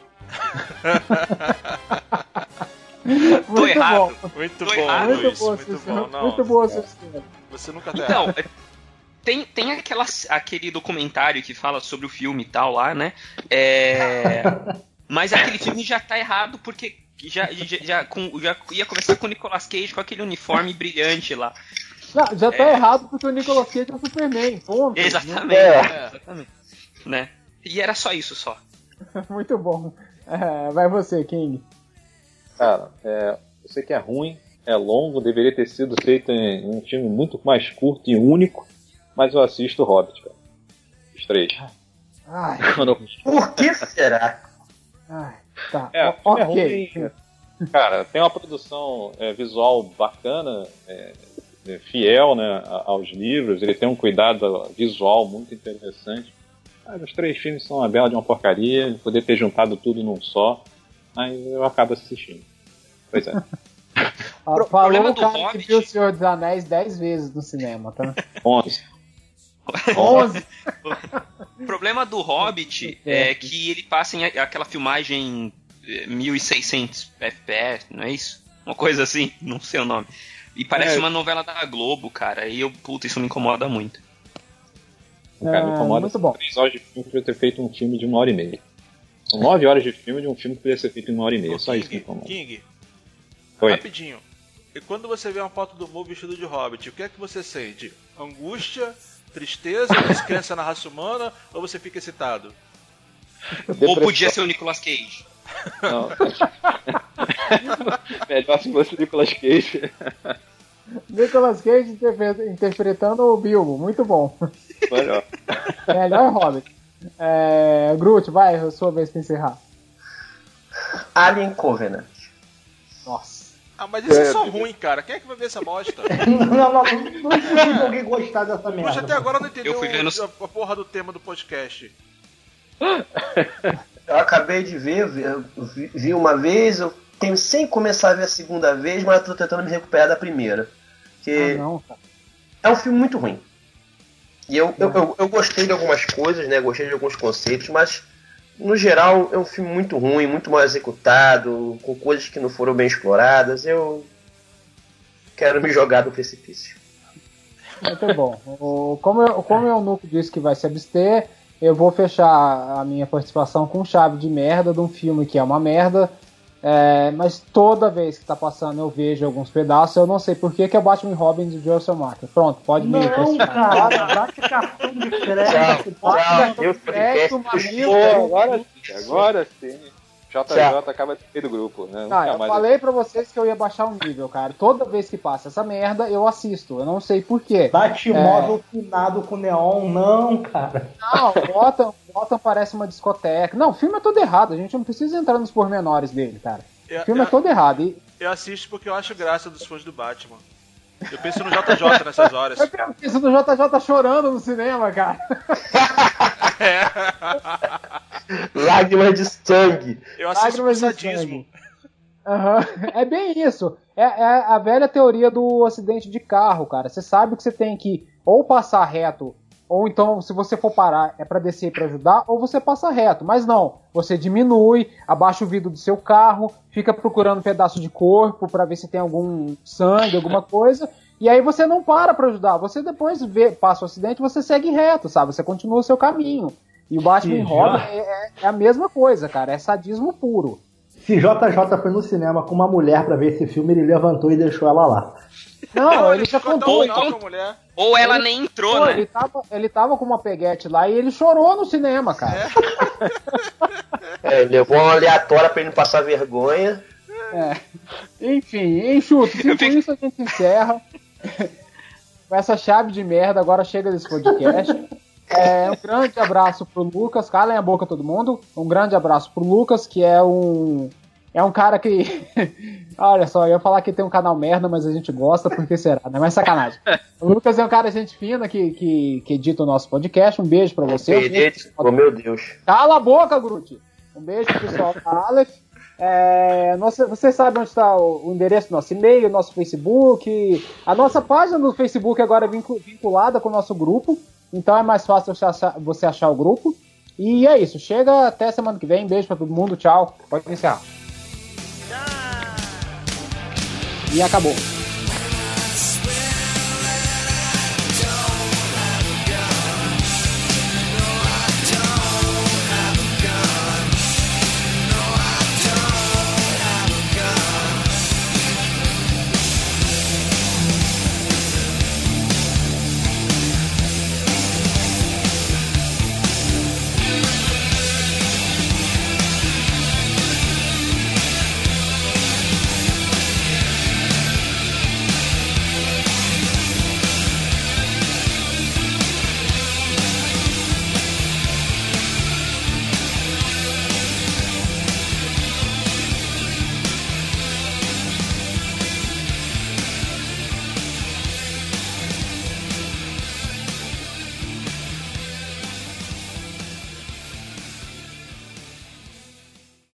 Tô Muito errado. bom. Muito Tô bom, errado. Muito Luiz, boa, muito Cícero. bom. Não, Muito boa, Cícero. você nunca tá Então, errado. é, tem, tem aquela, aquele documentário que fala sobre o filme e tal lá, né? É, mas aquele filme já tá errado porque que já, já, já, com, já ia começar com o Nicolas Cage com aquele uniforme brilhante lá. Não, já tá É. errado porque o Nicolas Cage é o Superman, ponto. Exatamente, É. exatamente. Né? E era só isso só. Muito bom. É, vai você, King. Cara, é, eu sei que é ruim, é longo, deveria ter sido feito em um filme muito mais curto e único, mas eu assisto Hobbit, cara. Os três. Ai, Quando eu- Por que será? ai, tá. É, o O- filme é ok. ruim. Cara, tem uma produção é, visual bacana, é, é, fiel, né, a- aos livros, ele tem um cuidado visual muito interessante. Mas os três filmes são uma bela de uma porcaria, poder ter juntado tudo num só, mas eu acabo assistindo. Pois é. Ah, Pro- falou problema o do cara Hobbit- que viu o Senhor dos Anéis dez vezes no cinema, tá? onze. onze. O problema do Hobbit é que ele passa em a- aquela filmagem eh, mil e seiscentos F P S, não é isso? Uma coisa assim, não sei o nome. E parece É. uma novela da Globo, cara. E eu, puta, isso me incomoda muito. Cara, me Ah, incomoda muito bom. três horas de filme podia ter feito um filme de uma hora e meia. São nove horas de filme de um filme que poderia ser feito em uma hora e meia. Ô, Só isso que me King, incomoda. King, Oi. rapidinho. E quando você vê uma foto do Mo vestido de Hobbit, o que é que você sente? Angústia, tristeza, descrença na raça humana, ou você fica excitado? Ou podia ser o Nicolas Cage. Não. Melhor se fosse o Nicolas Cage. Nicolas Cage interpre- interpretando o Bilbo, muito bom. Melhor. Melhor Hobbit. É, Groot, vai, é a sua vez pra encerrar. Alien Covenant. Nossa. Ah, mas isso é, É, só é. ruim, cara. Quem é que vai ver essa bosta? Não, não, não, não existe alguém gostar dessa Hoje merda. até agora não entendeu Eu fui vendo- a, a porra do tema do podcast. Eu acabei de ver, vi, eu vi, vi uma vez, eu tenho sem começar a ver a segunda vez, mas eu tô tentando me recuperar da primeira. Porque Ah, não, cara. é um filme muito ruim. E eu, eu, eu, eu gostei de algumas coisas, né? Gostei de alguns conceitos, mas no geral é um filme muito ruim, muito mal executado, com coisas que não foram bem exploradas. Eu quero me jogar do precipício. Muito bom. O, como, eu, como o Eunuco disse que vai se abster, eu vou fechar a minha participação com chave de merda de um filme que é uma merda. É, mas toda vez que tá passando eu vejo alguns pedaços. Eu não sei por que que é o Batman e Robin de Joel Schumacher. Pronto, pode me Não, questionar. cara, bate cartão de crédito. Tchau, bate tchau. cartão Deus de crédito. podcast. Pô, agora sim, agora sim. J Tchau. J acaba de sair do grupo, né? Não, Nunca eu mais- falei pra vocês que eu ia baixar o nível, cara. Toda vez que passa essa merda, eu assisto. Eu não sei por quê. Batmóvel finado com neon, não, cara. Não, Gotham, Gotham parece uma discoteca. Não, o filme é todo errado. A gente não precisa entrar nos pormenores dele, cara. Eu, O filme é eu- todo errado. E eu assisto porque eu acho graça dos fãs do Batman. Eu penso no J J nessas horas. eu penso do J J chorando no cinema, cara. Lágrimas de sangue. Eu assisto por Lágrimas de sadismo. sangue. Aham. É bem isso. É, é a velha teoria do acidente de carro, cara. Você sabe que você tem que ou passar reto, ou então, se você for parar, é pra descer pra ajudar, ou você passa reto. Mas não, você diminui, abaixa o vidro do seu carro, fica procurando um pedaço de corpo pra ver se tem algum sangue, alguma coisa, e aí você não para pra ajudar. Você depois vê, passa o acidente, você segue reto, sabe? Você continua o seu caminho. E o Batman e Que Robin já- é, é- é a mesma coisa, cara. É sadismo puro. Se J J foi no cinema com uma mulher pra ver esse filme, ele levantou e deixou ela lá. Não, ele já ficou tão contou. mal com a mulher. Ou ela Ele- nem entrou, Pô, né? ele, tava, ele tava com uma peguete lá e ele chorou no cinema, cara. É, ele levou uma aleatória pra ele não passar vergonha. É. Enfim, enxuto. Se Eu com fico- isso a gente encerra. Com essa chave de merda, agora chega desse podcast. É, um grande abraço pro Lucas. Calem a boca todo mundo. Um grande abraço pro Lucas, que é um. É um cara que. Olha só, eu ia falar que tem um canal merda, mas a gente gosta, porque será, né? Mas sacanagem. O Lucas é um cara gente fina que, que, que edita o nosso podcast. Um beijo pra você. Um beijo Ele, pro oh meu Deus. Cala a boca, Groot! Um beijo pro pessoal da Aleph. É, nossa, vocês sabem onde está o, o endereço do nosso e-mail, nosso Facebook. A nossa página no Facebook agora é vincu- vinculada com o nosso grupo. Então é mais fácil você achar, você achar o grupo. E é isso. Chega até semana que vem. Beijo pra todo mundo. Tchau. Pode encerrar. E acabou.